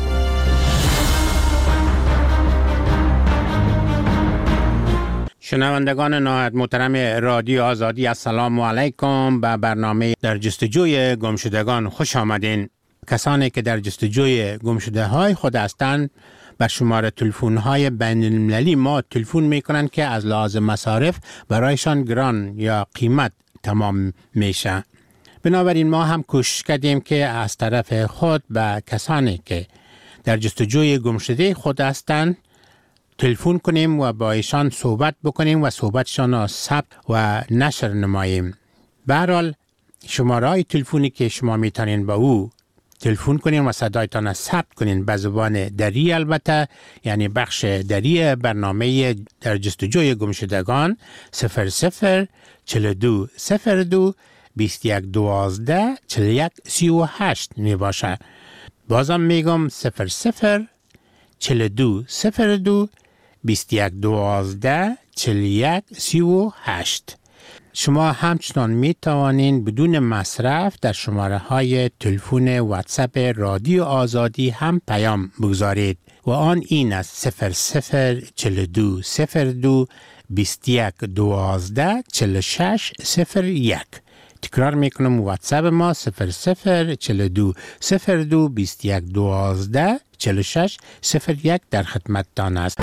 شنوندگان نهایت محترم رادیو آزادی، السلام علیکم. به برنامه در جستجوی گمشدگان خوش آمدین. کسانی که در جستجوی گمشده های خود هستند بر شماره تلفن های بین المللی ما تلفن می کنند که از لحاظ مصارف برایشان گران یا قیمت تمام میشه. بنابراین ما هم کوشش کردیم که از طرف خود به کسانی که در جستجوی گمشده خود هستند تلفن کنیم و با ایشان صحبت بکنیم و صحبتشان را ثبت و نشر نماییم. به هر حال شماره های تلفنی که شما میتونین با او تلفن کنین و صدایتان را ثبت کنین به زبان دری، البته یعنی بخش دری برنامه در جستجوی گمشدگان صفر صفر چهل و دو صفر دو بیست و یک دوازده چهل و یک سی و هشت می باشه. بازم میگم صفر صفر چهل و دو صفر دو بیست و یک دوازده چهل و یک سی و هشت. شما همچنان می توانین بدون مصرف در شماره های تلفن واتساپ رادیو آزادی هم پیام بگذارید و آن این است صفر صفر چهل و دو صفر دو بیست و یک دوازده چهل و شش صفر یک. تکرار میکنم، واتساپ ما صفر صفر چهل و دو صفر دو بیست و یک دوازده چهل و شش صفر یک در خدمتتان است.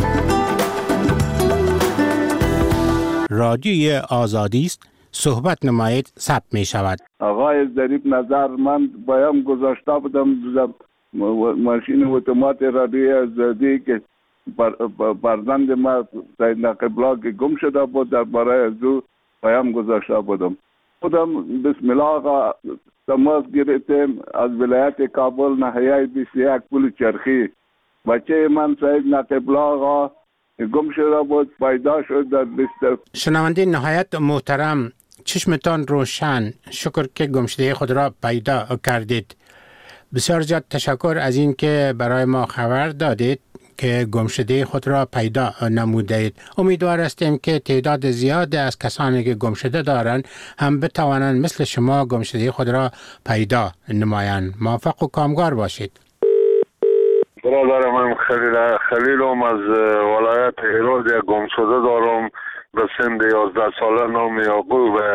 رادیوی آزادی است، صحبت نمایید، ثبت می شود. آقای ظریف نظر، من بایم گذاشته بودم ماشین اتومات رادیوی آزادی که فرزند ما سید نقیب‌الله که گم شده بود در برای از او بایم گذاشته بودم. خودم بسم الله آقا تماس گرفتیم از ولایت کابل ناحیه بیست و یک پل چرخی. بچه من سید نقیب‌الله آقا گم شده بود، پیدا شد در بیست. شنونده نهایت محترم، چشمتان روشن، شکر که گمشده خود را پیدا کردید. بسیار زیاد تشکر از این که برای ما خبر دادید که گمشده خود را پیدا نمودید. امیدوار هستیم که تعداد زیاد از کسانی که گمشده دارند هم بتوانند مثل شما گمشده خود را پیدا نمایند. موفق و کامگار باشید. برادر من خلیل خلیلم از ولایت هرات، یک گمشده دارم به سن یازده ساله، نام یعقوب.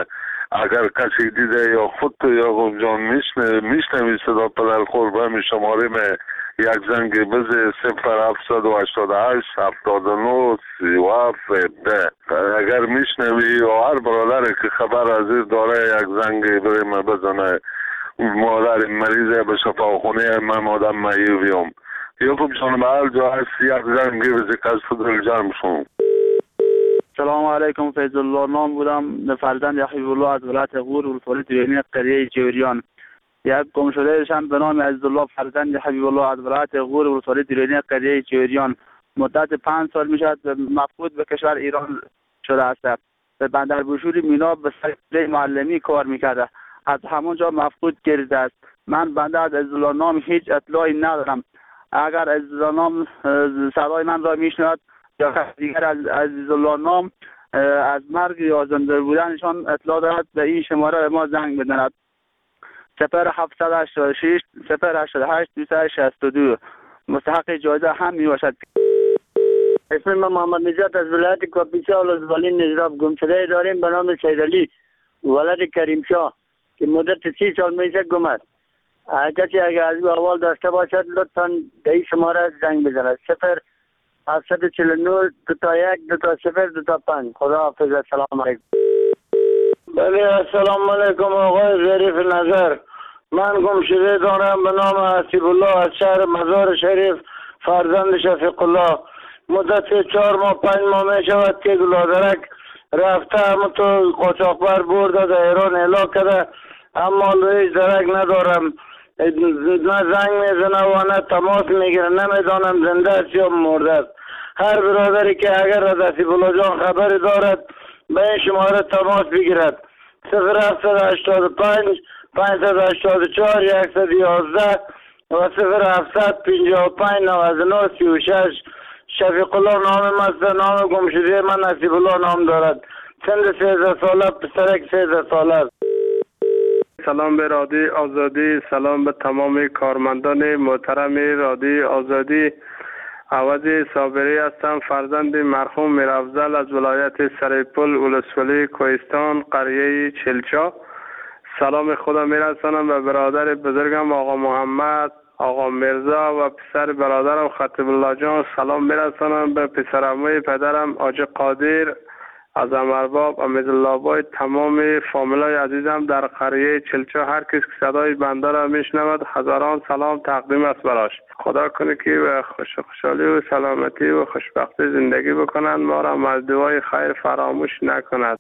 اگر کسی دیده یا خود تو یا جان میشنه میشنوی صدا پدر خور به همین شماره می یک زنگ بزه صفر هفتصد و هشتاد و هشت هفتاد و نه سی و هفت ده. اگر میشنوی یا هر برادر که خبر از این داره یک زنگ بریم بزنه، مادر مریضه به شفاخونه من آدم معیوبیم یا خوب جان به هر جا هست یک زنگ بزه کس دل جرم شون. سلام علیکم، فیض الله نام بودم، فرزند حبیب الله از ولایت غور ولسوالی دیرینی قریه جوریان. یک گم شده شان به نام عزیزالله فرزند حبیب الله از ولایت غور ولسوالی دیرینی قریه جوریان مدت پنج سال میشد مفقود به کشور ایران شده است. به بندر بوشوری مینا به سر معلمی کار میکرده، از همونجا مفقود گردیده است. من بنده از عزیزالله نام هیچ اطلاعی ندارم. اگر عزیزالله نام صدای من را میشنود یا دیگر از عزیزالله نام از مرگ یا زنده بودنشان اطلاع دارد به این شماره ما زنگ بزند. صفر هفتصد و هشتاد و شش صفر هشتاد و هشت دویست و شصت و دو. مستحق جایزه هم می باشد. اسم من محمد نجات از ولایت کاپیسا ولسوالی نجراب گم شده داریم به نام سیدعلی ولد کریم شاه که مدت سی سال میشه گم است. کسی اگر از او احوال داشته باشد لطفا به این شماره زنگ بزند. صفر هفتصد و چهل و نه دو تا یک دو تا صفر دو تا پنج. خدا حافظ. السلام علیکم. بله السلام علیکم آقای ظریف نظر. من گم شده دارم به نام حسیب الله از شهر مزار شریف فرزند شفیق الله. مدت چهار ماه پنج ماه می شود که گلادرک رفته همه تو قاچاقبر برده در ایران اعلا کرده، اما هیچ درک ندارم، نه زنگ میزنه و نه تماس میگیره، نمیدانم زنده است یا مرده است. هر برادری که اگر از حسیب الله جان خبری دارد به این شماره تماس بگیرد. صفر هفتصد و هشتاد و پنج پانصد و هشتاد و چهار صد و یازده و صفر هفتصد پنجاه و پنج نود و نه سی و شش. شفیق الله نام مست، نام گم شده من حسیب الله نام دارد. سند سیزده ساله، پسرک سیزده ساله است. سلام به رادیو آزادی، سلام به تمام کارمندان محترم رادیو آزادی. عوض صابری هستم، فرزند مرحوم میرافضل از ولایت سریپل ولسوالی کوهستان قریه چلچا. سلام خدا میرسانم به برادر بزرگم آقا محمد، آقا مرزا و پسر برادرم خطیب الله جان. سلام میرسانم به پسرعموی پدرم آج قادر از امرباب امیدالله بای، تمام فامیلای عزیزم در قریه چلچا. هر کس که صدای بنده را میشنود هزاران سلام تقدیم است براش. خدا کنه که و خوش خوشحالی و سلامتی و خوشبختی زندگی بکنند، ما را از دعای خیر فراموش نکند.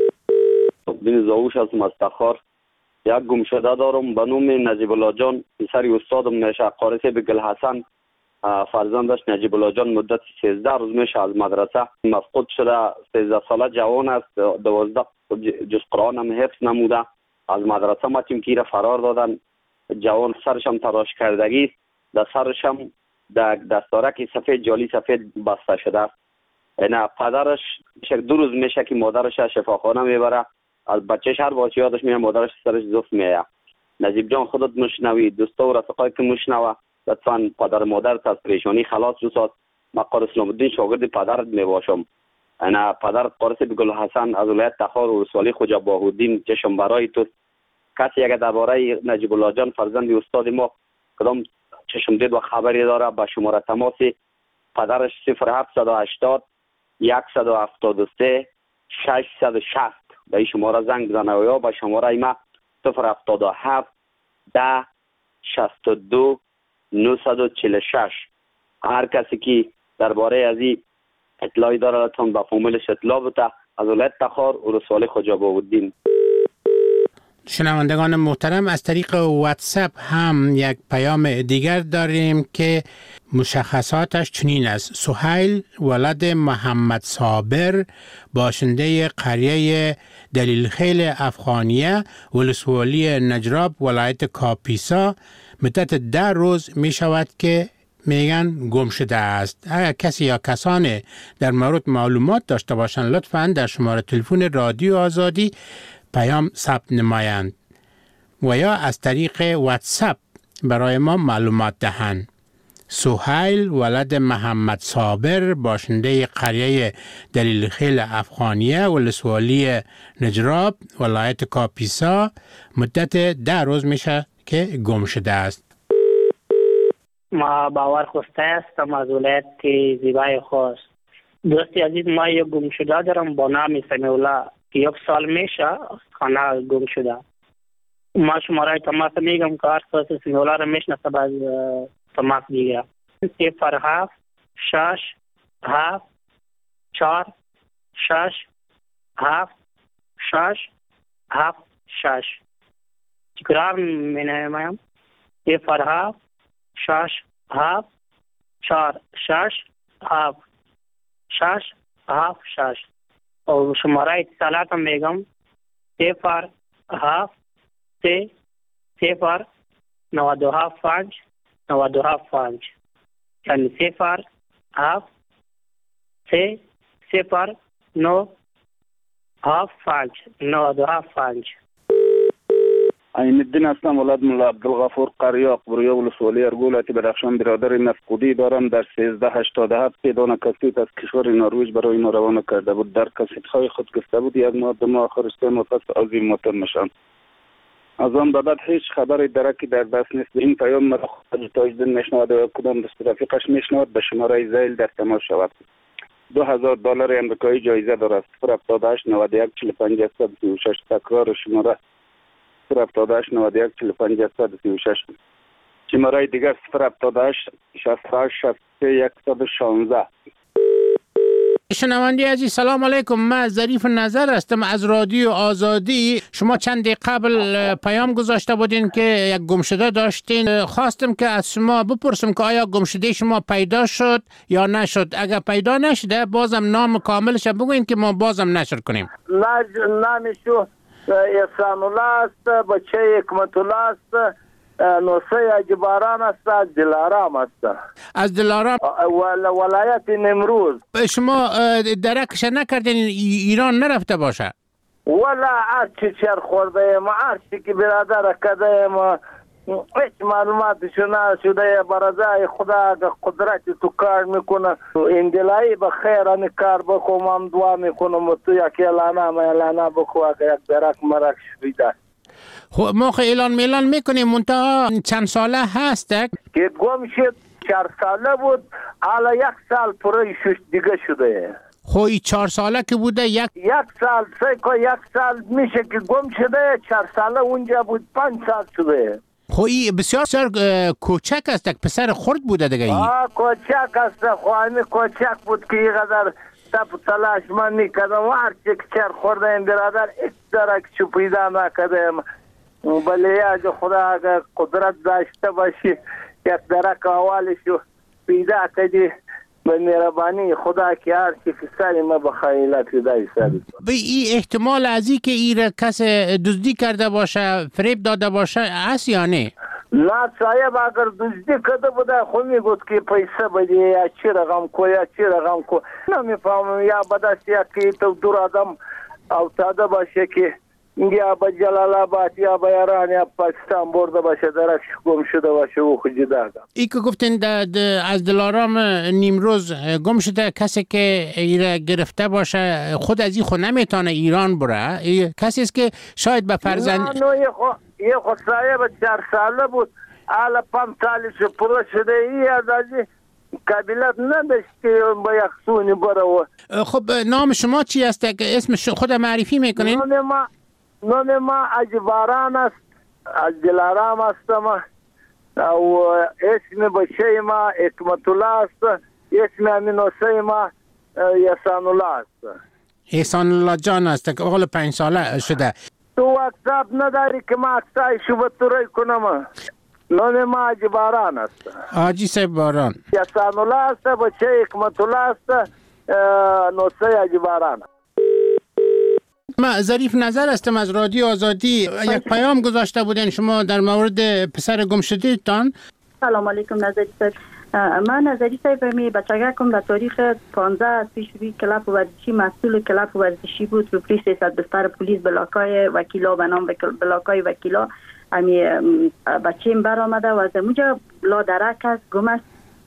بین زاوش از مستخار یک گم شده دارم به نام نجیب الله جان، پسر استادم میشه قارسی به گل حسن، فرزندش نجیب الله جان مدت سیزده روز میشه از مدرسه مفقود شده. سیزده ساله جوان است، دوازده جز قرآن هم حفظ نموده. از مدرسه متیم که را فرار دادن. جوان سرش هم تراش کردگی، در سرش هم در دستارک سفید جالی سفید بسته شده است. اینا پدرش دو روز میشه که مادرش شفاخانه میبره، از بچهش هر بار یادش میاد مادرش سرش زفت میاد. نجیب جان خودت مشنوی، دوستا و رفقایی که مشنوه لطفاً پدر مادرت از پریشانی خلاص بساز. من قاری اسلام الدین شاگرد پدرت میباشم. انا پدرت قاری بگل حسن از ولایت تخار و رسوالی خوجا باهودین چشم برای تو. کسی اگر درباره نجیب الله جان فرزند استاد ما کدام چشم دید و خبری داره با شماره تماسی پدرش صفر هفتصد و هشتاد صد و هفتاد و سه ششصد و شصت به این شماره زنگ بزنه و یا به شماره ما صفر هفتاد و هفت ده شصت و دو نهصد و چهل و شش. هر کسی که درباره از این اطلاعی داره لطفاً با فامیلش اطلاع بده. از ولایت تخار و رسوالی خوجا باهودین. شنوندگان محترم، از طریق واتساپ هم یک پیام دیگر داریم که مشخصاتش چنین است: سهیل ولد محمد صابر، باشنده قریه دلیلخیل افغانیه ولسوالی نجراب ولایت کاپیسا، مدت ده روز می شود که میگن گم شده است. اگر کسی یا کسان در مورد معلومات داشته باشند لطفاً در شماره تلفن رادیو آزادی پیام ثبت نمایند و یا از طریق واتساپ برای ما معلومات دهند. سهیل ولد محمد صابر باشنده قریه دلیل خیل افغانیه ولسوالی نجراب ولایت کاپیسا مدت ده روز میشه که گم شده است. ما باور خوسته هستم از ولایت زیبای خوست. دوستی عزیز، ما یک گم شده دارم با نام سمیولا که یک سال میشه خانه گم شده. ما شماره تماس میگم که هر سال سمیولا رو میشناسه باز تماس دیگه. صفر هفت شش هفت چهار شش هفت شش هفت شش. تکرار می نمایم. صفر هفت شش هفت چهار شش هفت شش هفت شش. و شماره اتصالات هم میگم صفر هفت سه صفر نود دو هفت پنج نود دو هفت پنج، یعنی صفر هفت سه صفر نو هفت پنج نود دو هفت پنج. عین الدین هستم، ولد ملا عبدالغفور قریه اقبریه ولسوالی ارگولتی بدخشان. برادر مفقودی دارم. در سیزده هشتاد و هفت پیدان کسیت از کشور نروژ برای ما روانه کرده بود. در کسیت های خود گفته بود یک ماه دو ماه آخر سه ماه پس از این موتر نشان. از آن به بعد هیچ خبری درکی در دست نیست. این پیام مرا خود تاجدین میشنود و کدام دست رفیقش میشنود به شماره زیل در تماس شود. دو هزار دلار امریکایی جایزه دارد. صفر هفتاد و هشت نود و یک چهل و پنج صد و سی و شش. تکرار شماره صفر هفتاد و هشت نود و یک چهل و پنج صد و سی و شش. شماره دیگر صفر هفتاد و هشت شصت و هشت شصت و سه صد و شانزده. شنوندی عزیز سلام علیکم. من ظریف نظر هستم از رادیو آزادی. شما چند دقیقه قبل پیام گذاشته بودین که یک گمشده داشتین. خواستم که از شما بپرسم که آیا گمشده شما پیدا شد یا نشد. اگر پیدا نشده بازم نام کاملش بگوین که ما بازم نشر کنیم. نه نامشو احسان الله است، بچه حکمت الله است، نوسه اجباران است، از دلارام است. از دلارام ولایت نیمروز. شما درکش نکردین ایران نرفته باشه؟ ولا هرچی چر خورده ایم، هرچی که برادر کده ایم، هیچ معلوماتشو نشده. برازای خدا قدرت تو کار میکنه. این دلایی به خیر این کار بخو، من دعا میکنم و تو یک اعلانه ما اعلانه بخو اگر یک درک مرک شده. خب ما خیلی اعلان میلان میکنیم منتها چند ساله هسته که گم شد. چهار ساله بود، حالا یک سال پره شش دیگه شده. خب این چهار ساله که بوده یک یک سال سه یک سال میشه که گم شده. چهار ساله اونجا بود، پنج سال شده. خب این بسیار بسیار کوچک است، پسر خرد بوده دیگه. این آه کوچک است، خب همین کوچک بود که اینقدر تپ تلاش من میکردم و هرچی که چر خورده این برادر ایک درک چو پیدا نکردم. بله از خدا اگر قدرت داشته باشی یک درک اولشو پیدا کردی به مهربانی خدا که هر چی که سری ما بخیلت دای سری. به این احتمال از این که این کس دزدی کرده باشه، فریب داده باشه هست یا نه؟ نه صاحب اگر دزدی کرده بوده خود میگود که پیسه بدی یا چی رقم کو یا چی رقم کو. نمیفهمم یا بدست یا که تو دور آدم افتاده باشه که یا با جلال آباد یا با ایران یا پاکستان برده باشه درکش گم شده باشه او خود جدا. ای که گفتین از دلارام نیمروز گم شده کسی که ایره گرفته باشه خود از این خود نمیتونه ایران بره. کسی است که شاید به فرزند نه نه یه خود صاحب چهار ساله بود، حالا پنج سالش پره شده. ای از ازی قبیلت نداشت که با یک سونی بره. خب نام شما چی است که اسم خود معرفی میکنین؟ نام ما نام ما اجباران است، از دلارام هستم و اسم بچه ما حکمت الله است، اسم امینوسه ما احسان الله است. احسان الله جان است که اقل پنج ساله شده. تو واتساپ نداری که ما اکسایشو بطوری کنم؟ نام ما اجباران است. آجی سه باران. احسان الله است، بچه حکمت الله است، نوسه اجباران. من ظریف نظر هستم از رادیو آزادی. یک پیام گذاشته بودین شما در مورد پسر گم شده تان. سلام علیکم نظری صاحب. من نظری صاحب می بچگکم در تاریخ پانزده پیش روی کلاب ورزشی مسئول کلاب ورزشی بود. رو پلیس سیصد بستر پلیس بلاکای وکیلا به نام بلاکای وکیلا امی بچیم بر آمده و از اونجا لا درک است گم است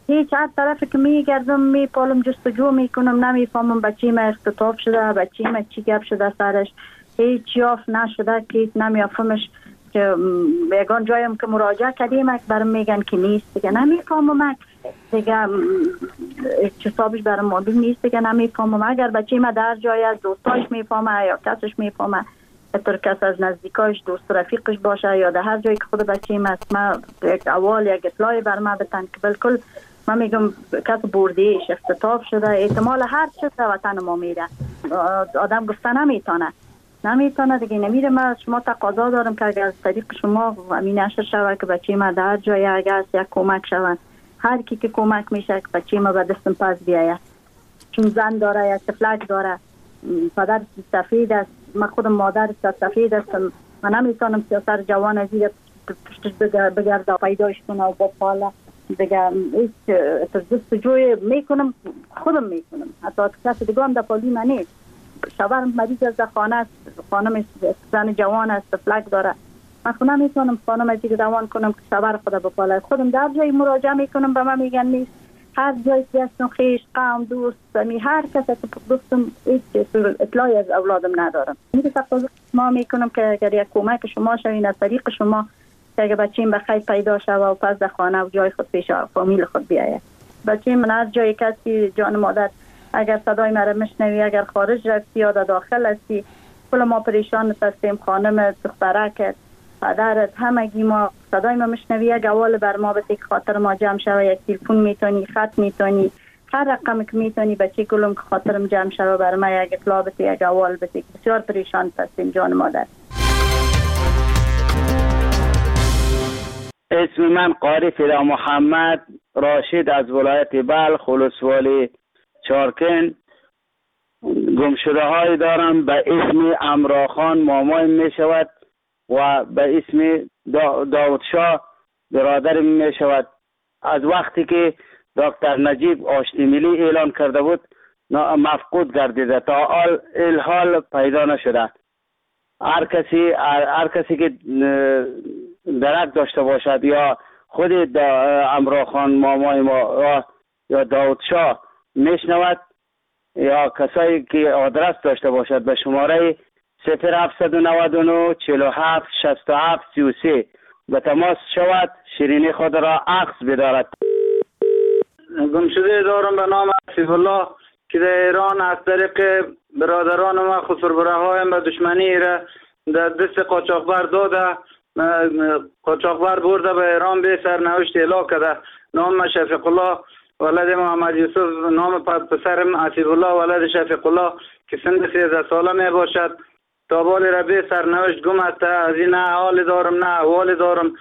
هیچ هر طرف که میگردم میپالم جستجو میکنم نمیفهمم بچه ما اختطاف شده بچه ما چی گپ شده سرش هیچ یافت نشده که نمیافهمش که یگان جایم که مراجعه کردیم برام میگن که نیست دیگه نمیفهمم دیگه حسابش برام معلوم نیست دیگه نمیفهمم اگر بچه ما در جای از دوستاش میفهمه یا کسش میفهمه حتی کس از نزدیکاش دوست رفیقش باشه یا در هر جایی که خود بچه ما ما یک اول یک اطلاعی بر ما بتن که بالکل من میگم کس بردیش اختطاف شده احتمال هر چیز در وطن ما میره آدم گفته نمیتونه نمیتونه دیگه نمیره من شما تقاضا دارم که اگر از طریق شما امین نشر شود که بچه ما در جای اگر یک کمک شود هر کی که کمک میشه که بچه ما به دستم پس بیاید چون زن داره یا طفلک داره پدر سفید است من خودم مادر سفید هستم من نمیتونم سیاسر جوان از این پشتش بگرد پیداش کنه و با پاله دیگه هیچ جستجوی میکنم خودم میکنم حتی کسی دیگه هم در پالی من نیست شوهرم مریض از خانه است خانم زن جوان است فلک داره من خودم نمیتونم خانم از دیگه روان کنم که شوهر خدا بپاله خودم در جایی مراجعه میکنم به من میگن نیست هر جایی که هستم خیش قوم دوست می هر کسی که گفتم هیچ اطلاعی از اولادم ندارم میگه تقاضا ما میکنم که اگر یک کمک شما شوین از طریق شما که اگر بچه‌ام بخیر پیدا شود و پس در خانه و جای خود پیش فامیل خود بیاید بچه من هر جایی کسی جان مادر اگر صدای مرا میشنوی اگر خارج رفتی یا در داخل هستی کل ما پریشان هستیم خانم دخترک پدرت همگی ما صدای ما میشنوی یک اول بر ما بده که خاطر ما جمع شوه یک تلفن میتونی خط میتونی هر رقم که میتونی بچه کلم که خاطرم جمع شوه بر ما یک اطلاع بده یک اول بده بسیار پریشان هستیم جان مادر. اسم من قاری فدا محمد راشد از ولایت بلخ ولسوالی چارکن گمشده های دارم به اسم امراخان مامای می شود و به اسم دا داود شاه برادر می شود از وقتی که دکتر نجیب آشتی ملی اعلان کرده بود مفقود گردیده تا حال الحال پیدا نشده هر کسی هر کسی که درک داشته باشد یا خود امراخان مامای ما یا داود شاه میشنود یا کسایی که آدرس داشته باشد به شماره صفر هفتصد و نود و نه چهل و هفت شصت و هفت سی و سه به تماس شود شیرینی خود را عکس بدارد. گمشده دارم به نام آصف الله که در ایران از طریق برادران ما خسربره هایم به دشمنی را در دست قاچاقبر داده قاچاقبر برده به ایران به سرنوشت اعلام کرده نام شفیق الله ولد محمد یوسف نام پسرم آصف الله ولد شفیق الله که سن سیزده ساله می باشد تا بالی را به سرنوشت گم است از این نه حال دارم نه احوال دارم.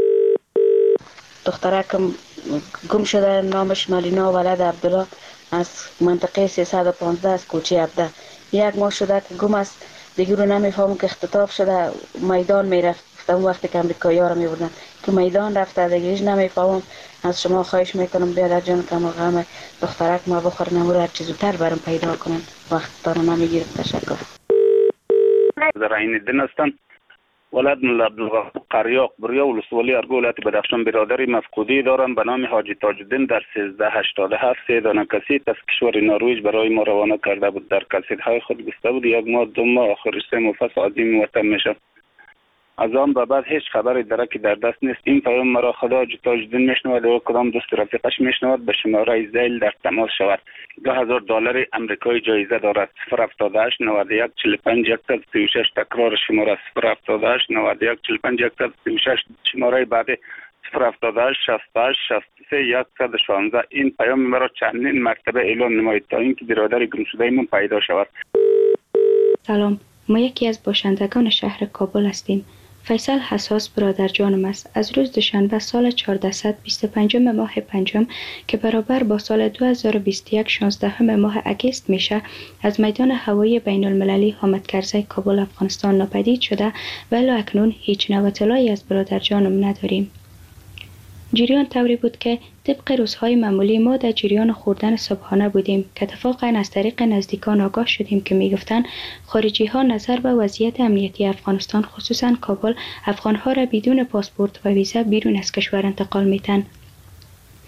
دخترکم گم شده نامش مالینا ولد عبدالله از منطقه سیصد و پانزده از کوچه عبده یک ماه شده که گم است دیگه رو نمیفهمم که اختطاف شده میدان میرفت اون وقتی که امریکایی ها رو میبردن که میدان رفته دیگه هیچ نمیفهمم از شما خواهش میکنم بیادر جان که ما غم دخترک ما بخور نمور هر چیزو تر برم پیدا کنن وقت دارم نمیگیرم. تشکر. در عین الدین هستم ولد ملا عبدالغفور قریاق بریا ولسوالی ارگو ولایت بدخشان برادری مفقودی دارم به نام حاجی تاج الدین در سیزده هشتاد و هفت سه دانه کسید از کشور نروژ برای ما روانه کرده بود در کسیدهای خود گفته بود یک ماه دو ماه آخرش سه مفصل عظیم وطن میشه از آن به بعد هیچ خبری درکی در دست نیست. این پیام مرا خدا حاجی تاج الدین میشنود و کدام دوست رفیقش میشنود به شماره زیل در تماس شود. دو هزار دلار امریکایی جایزه دارد. صفر هفتاد و هشت نود و یک چهل و پنج صد سی و شش تکرار شماره صفر هفتاد و هشت نود و یک چهل و پنج صد سی و شش شماره بعد صفر هفتاد و هشت شصت و هشت شصت و سه صد و شانزده. این پیام مرا چندین مرتبه اعلام نمایید تا اینکه برادر گمشده من پیدا شود. سلام، ما یکی از باشندگان شهر کابل هستیم. فیصل حساس برادر جانم است. از روز دوشنبه سال چهارصد و بیست و پنج ماه پنجم که برابر با سال دو هزار و بیست و یک شانزدهم ماه اگست میشه از میدان هوایی بین المللی حامد کرزی کابل افغانستان ناپدید شده و الی اکنون هیچ نوع اطلاعی از برادر جانم نداریم. جریان طوری بود که طبق روزهای معمولی ما در جریان خوردن صبحانه بودیم که اتفاقا از طریق نزدیکان آگاه شدیم که میگفتن خارجی ها نظر به وضعیت امنیتی افغانستان خصوصا کابل افغان ها را بدون پاسپورت و ویزا بیرون از کشور انتقال میتن.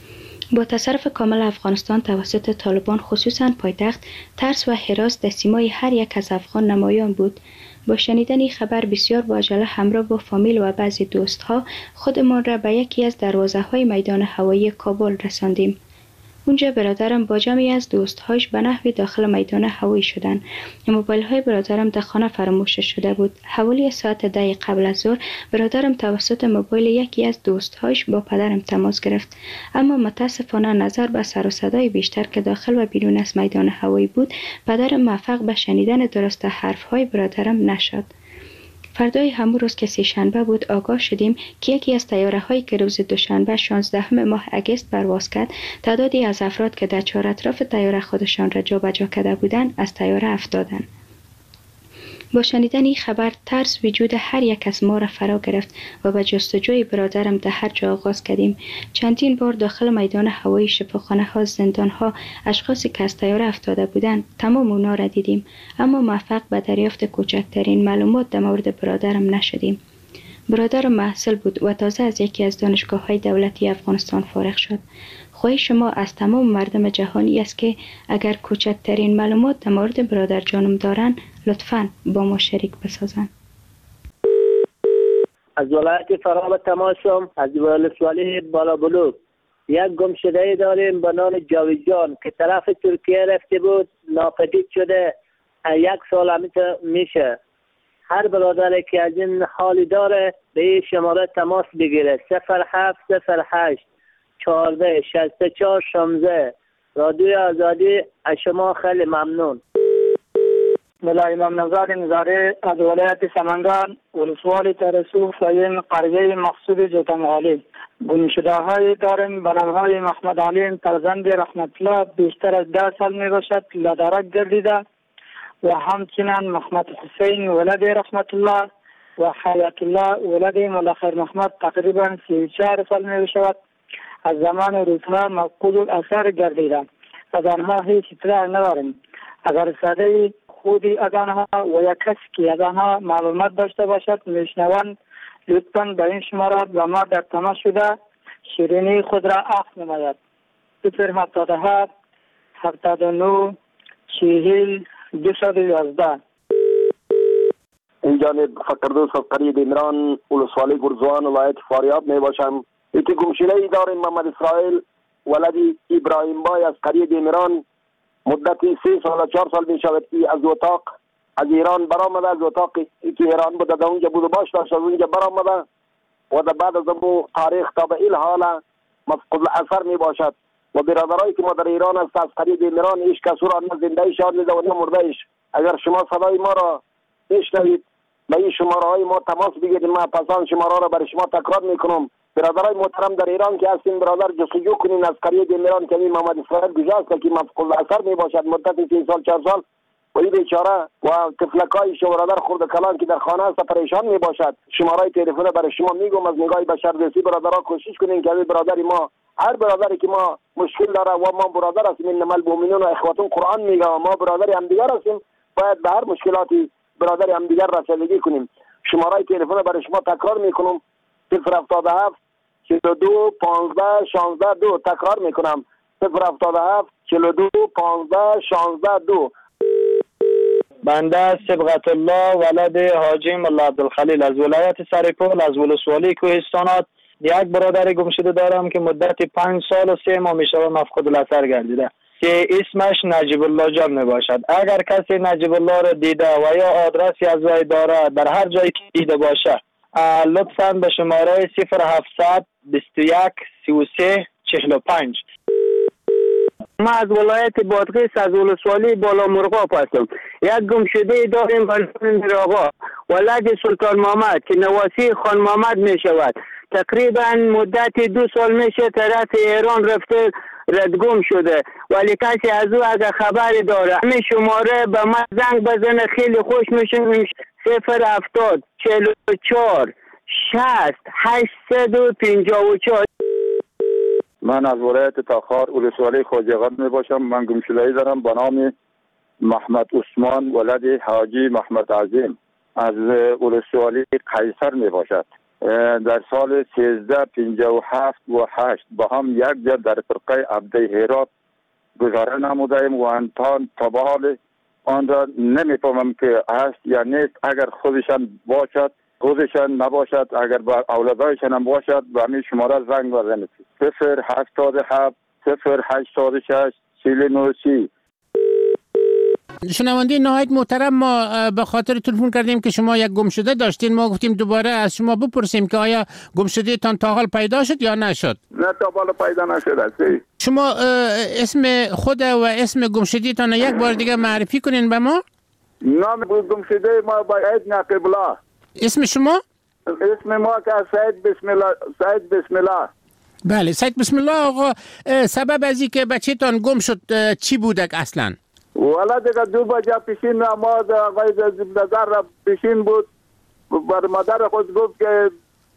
با تصرف کامل افغانستان توسط طالبان خصوصاً پایتخت، ترس و هراس در سیمای هر یک از افغان نمایان بود. با شنیدن این خبر بسیار با عجله همراه با فامیل و بعضی دوستها خودمان را به یکی از دروازه های میدان هوایی کابل رساندیم. اونجا برادرم با جمعی از دوستهاش به نحوی داخل میدان هوایی شدند. موبایل های برادرم در خانه فراموش شده بود. حوالی ساعت ده قبل از ظهر برادرم توسط موبایل یکی از دوستهاش با پدرم تماس گرفت، اما متاسفانه نظر به سر و صدای بیشتر که داخل و بیرون از میدان هوایی بود، پدرم موفق به شنیدن درست حرف های برادرم نشد. فردای همون روز که سه شنبه بود آگاه شدیم که یکی از طیاره هایی که روز دوشنبه شانزدهم ماه اگست پرواز کرد، تعدادی از افراد که در چهار اطراف طیاره خودشان را جابجا کرده بودند از طیاره افتادند. با شنیدن این خبر ترس وجود هر یک از ما را فرا گرفت و به جستجوی برادرم در هر جا آغاز کردیم. چندین بار داخل میدان هوایی، شفاخانه ها، زندان ها، اشخاصی که از طیاره افتاده بودند تمام اونا را دیدیم، اما موفق به دریافت کوچکترین معلومات در مورد برادرم نشدیم. برادرم محصل بود و تازه از یکی از دانشگاه های دولتی افغانستان فارغ شد. خواهش شما از تمام مردم جهانی است که اگر کوچکترین معلومات در مورد برادر جانم دارن لطفاً با ما شریک بسازن. از ولایت فراب تماشم از ولسوالی بالا بلوک یک گمشده داریم به نام جاویدجان که طرف ترکیه رفته بود، ناپدید شده، یک سال همیشه میشه. هر برادری که از این حالی داره به این شماره تماس بگیره: صفر هفت صفر هشت چهارده شصت و چهار شانزده. رادیوی آزادی از شما خیلی ممنون. ملا امام نژاد نظاری از ولایت سمنگان، ولسوالی ترسو فاین قریه مقصود جوتمغالی. گمشده های داریم به نام های محمد علی فرزند رحمت الله، بیشتر از ده سال می باشد لدرک گردیده، و همچنین محمد حسین ولد رحمت الله و حیات الله ولد ملاخر محمد تقریبا سی و چهار سال می باشد. از زمان روزها مفقود الاثر گردیده. از آنها هیچ اطلاع نداریم. اگر صدای خودی از آنها و یک کسی که از آنها معلومات داشته باشد میشنوند، لطفاً به این شماره با ما در تماس شده شیرینی خود را عفو نماید. صفر هفتاد و هفت هفتاد و نه چهل دویست و یازده. این جانب فقردوس از قریب عمران، ولسوالی گرزوان، ولایت فاریاب می باشم. یکی گمشده ای داریم محمد اسرائیل ولدی ابراهیم بای از قریب عمران. مدتی سه سال و چهار سال می شود که از اتاق از ایران برآمده، از اتاقی که ایران بوده در اونجا بود و باش داشت از اونجا برآمده و در بعد از امو تاریخ تا به این حال مفقود الاثر می باشد. و برادرایی که ما در ایران است از قریب عمران هیچ کس را نه زنده شاد نیده و نه مرده ایش. اگر شما صدای ما را بشنوید به این شماره های ما تماس بگیرید. ما پسان شماره را برای شما تکرار میکنم. برادرای محترم در ایران که هستین برادر جستجو کنین از قریب عمران که این محمد اسرائیل گذاشت که مفقود الاثر می باشد مدت سه سال چهار سال و این بیچاره و طفلکای شو برادر خرد کلان که در خانه است پریشان می باشد. شماره تلفن برای شما میگم از نگاه بشردوستی برادرها کوشش کنین که برادری ما، هر برادری که ما مشکل داره و ما برادر هستیم، انما المؤمنون اخوة قرآن میگه و ما برادر همدیگر هستیم، باید به هر مشکلاتی برادر همدیگر رسیدگی کنیم. شماره تلفن برای شما تکرار میکنم: صفر هفتاد و هفت چهل و دو پانزده شانزده دو. تکرار میکنم: صفر هفتاد و هفت چهل و دو پانزده شانزده دو. بنده صبغت الله ولد حاجی ملا عبدالخلیل از ولایت سرپل از ولسوالی کوهستانات یک برادر گمشده دارم که مدت پنج سال و سه ماه میشه مفقود الاثر گردیده که اسمش نجیب الله جان می باشد. اگر کسی نجیب الله را دیده و یا آدرسی از وی داره در هر جایی که دیده باشه لطفاً به شماره صفر هفتصد بیست و یک سی و سه چهل و پنج. ما از ولایت بادغیس از ولسوالی بالا مرغاب هستم. یک گمشده داریم به نام آقا ولد سلطان محمد که نواسی خان محمد می شود. تقریبا مدت دو سال میشه طرف ایران رفته ردگم شده، ولی کسی از او اگر خبری داره همین شماره به من زنگ بزنه خیلی خوش میشه. صفر هفتاد چهل و چهار شصت هشتصد و پنجاه و چهار. من از ولایت تاخار ولسوالی خواجه‌قند می باشم. من گمشده‌ای دارم به نام محمد عثمان ولد حاجی محمد عظیم از ولسوالی قیصر می باشد. در سال سیزده پنجاه و هفت و هشت با هم یک جا در فرقه عبده هرات گذاره نمودیم و انتان تا به حال آن را نمیفهمم که هست یا نیست. اگر خودشان باشد خودشان نباشد، اگر با اولادایشان هم باشد به همین شماره زنگ بزنید. صفر هفتاد و هفت صفر هشتاد و شش چهل و نه سی. شنونده نهایت محترم، ما به خاطر تلفن کردیم که شما یک گمشده داشتین. ما گفتیم دوباره از شما بپرسیم که آیا گمشده تان تا حال پیدا شد یا نشد؟ نه تا حال پیدا نشد است. شما اسم خود و اسم گمشده تان یک بار دیگه معرفی کنین به ما. نام گمشده ما باید نقیب الله. اسم شما؟ اسم ما که سید بسم الله. سید بسم الله. بله سید بسم الله. آقا سبب از این که بچه تان گم شد چی بودک اصلا؟ والا دیگه دو بجه پیشین نماز آقای نظر را پیشین بود. بر مادر خود گفت که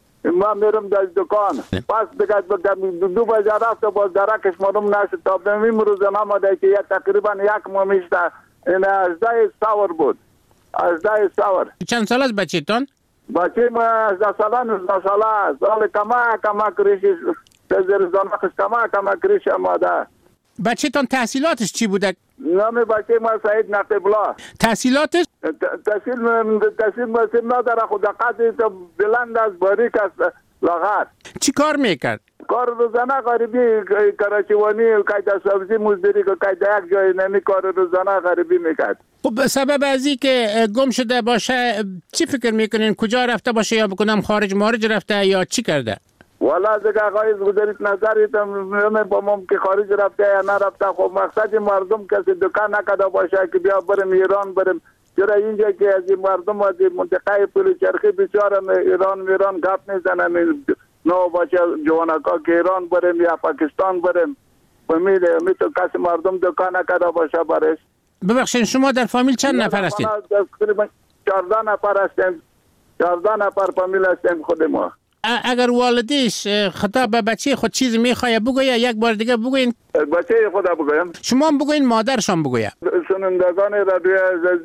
ما میرم در دکان. پس دیگه دو بجه رفت و باز درکش مارم نشد. تا به این روز نماده که یک تقریبا یک ماه میشته. این ازده سور بود. ازده سور. چند سال از بچه تان؟ بچه ما ازده ساله نوزده ساله. سال کما کما کریشی تزیر زنخش کما کما کریش ماده. بچه تان تحصیلاتش چی بوده؟ نام بچه ما سعید نقیب الله. تحصیلاتش؟ تحصیل تحصیل مسیم نداره، خود قدری تو بلند از باریک است لاغر. چی کار میکرد؟ کار روزانه غریبی کراچیوانی قاعده سبزی مزدوری که قاعده یک جای نمی کار روزانه غریبی میکرد. خب سبب از این که گم شده باشه چی فکر میکنین؟ کجا رفته باشه یا بکنم خارج مارج رفته یا چی کرده؟ والا دیگه آقای گذارید نظریت من با مم که خارج رفته یا نرفته. خب مقصد مردم کسی دکان نکده باشه که بیا بریم ایران بریم. چرا اینجا که از این مردم از این منطقه پل چرخی بیچاره ایران میران گپ میزنن. نو باشه جوانکا که ایران بریم یا پاکستان بریم. بمیده می تو کسی مردم دکان نکده باشه برش. ببخشید شما در فامیل چند نفر هستید؟ تقریبا چهارده نفر هستیم. چهارده نفر فامیل هستیم خود ما. اگر والدیش خطاب به بچه خود چیز میخواه بگویه یک بار دیگه بگوین. بچه خدا بگویم. شما هم بگوین مادرشان بگویه. سنندگان رادیو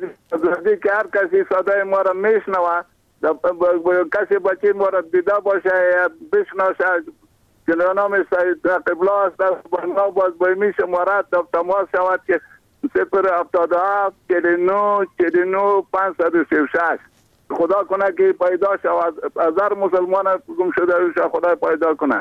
عزیزی که هر کسی صدای ما را میشنوه کسی بچه ما را دیده باشه یا بشناسه که نام سید نقیب الله است با باز بایمی شمارت تماس شود که صفر هفتاد و هفت چهل و نه چهل و نه پانصد و سی و شش. خدا کنه که پیدا شود. از هر مسلمان گم شده روش خدا پیدا کنه.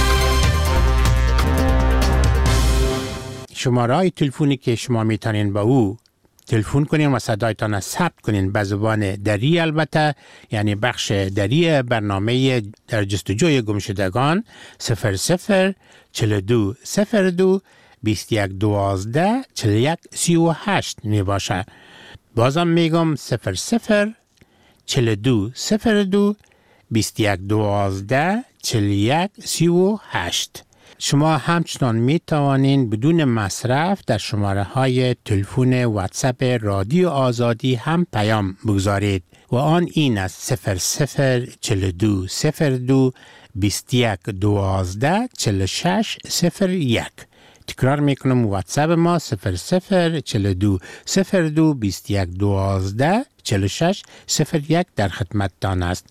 شماره های تلفنی که شما میتونین با او تلفن کنین و صدایتان را ثبت کنین به زبان دری، البته یعنی بخش دری برنامه در جستجوی گمشدگان صفر صفر چهل و دو صفر دو بیست و یک دوازده چهل و یک سی و هشت می باشه. بازم میگم صفر صفر چهل و دو صفر دو بیست و یک دوازده چهل و یک سی و هشت. شما همچنان می توانین بدون مصرف در شماره های تلفن واتساپ رادیو آزادی هم پیام بگذارید و آن این است صفر صفر چهل و دو صفر دو بیست و یک دوازده چهل و شش صفر یک. تکرار میکنم واتساپ ما صفر صفر چهل و دو صفر دو بیست و یک دوازده چهل و شش صفر یک در خدمتتان است.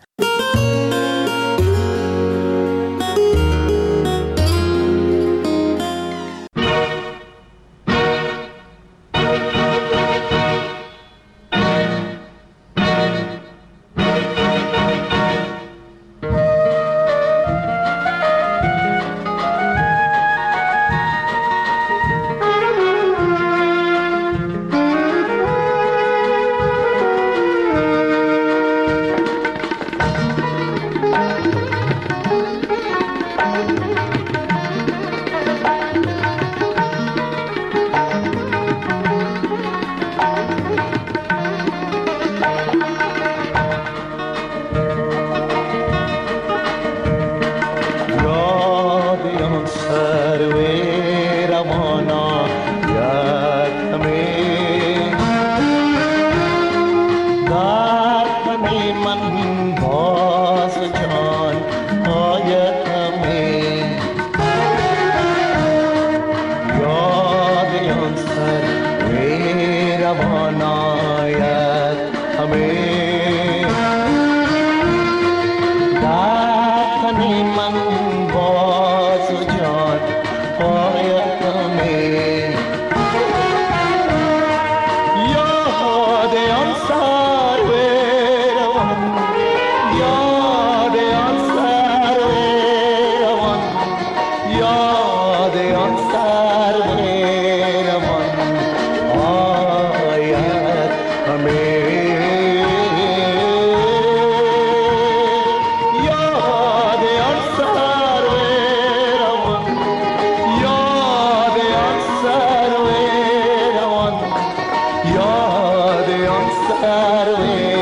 سروی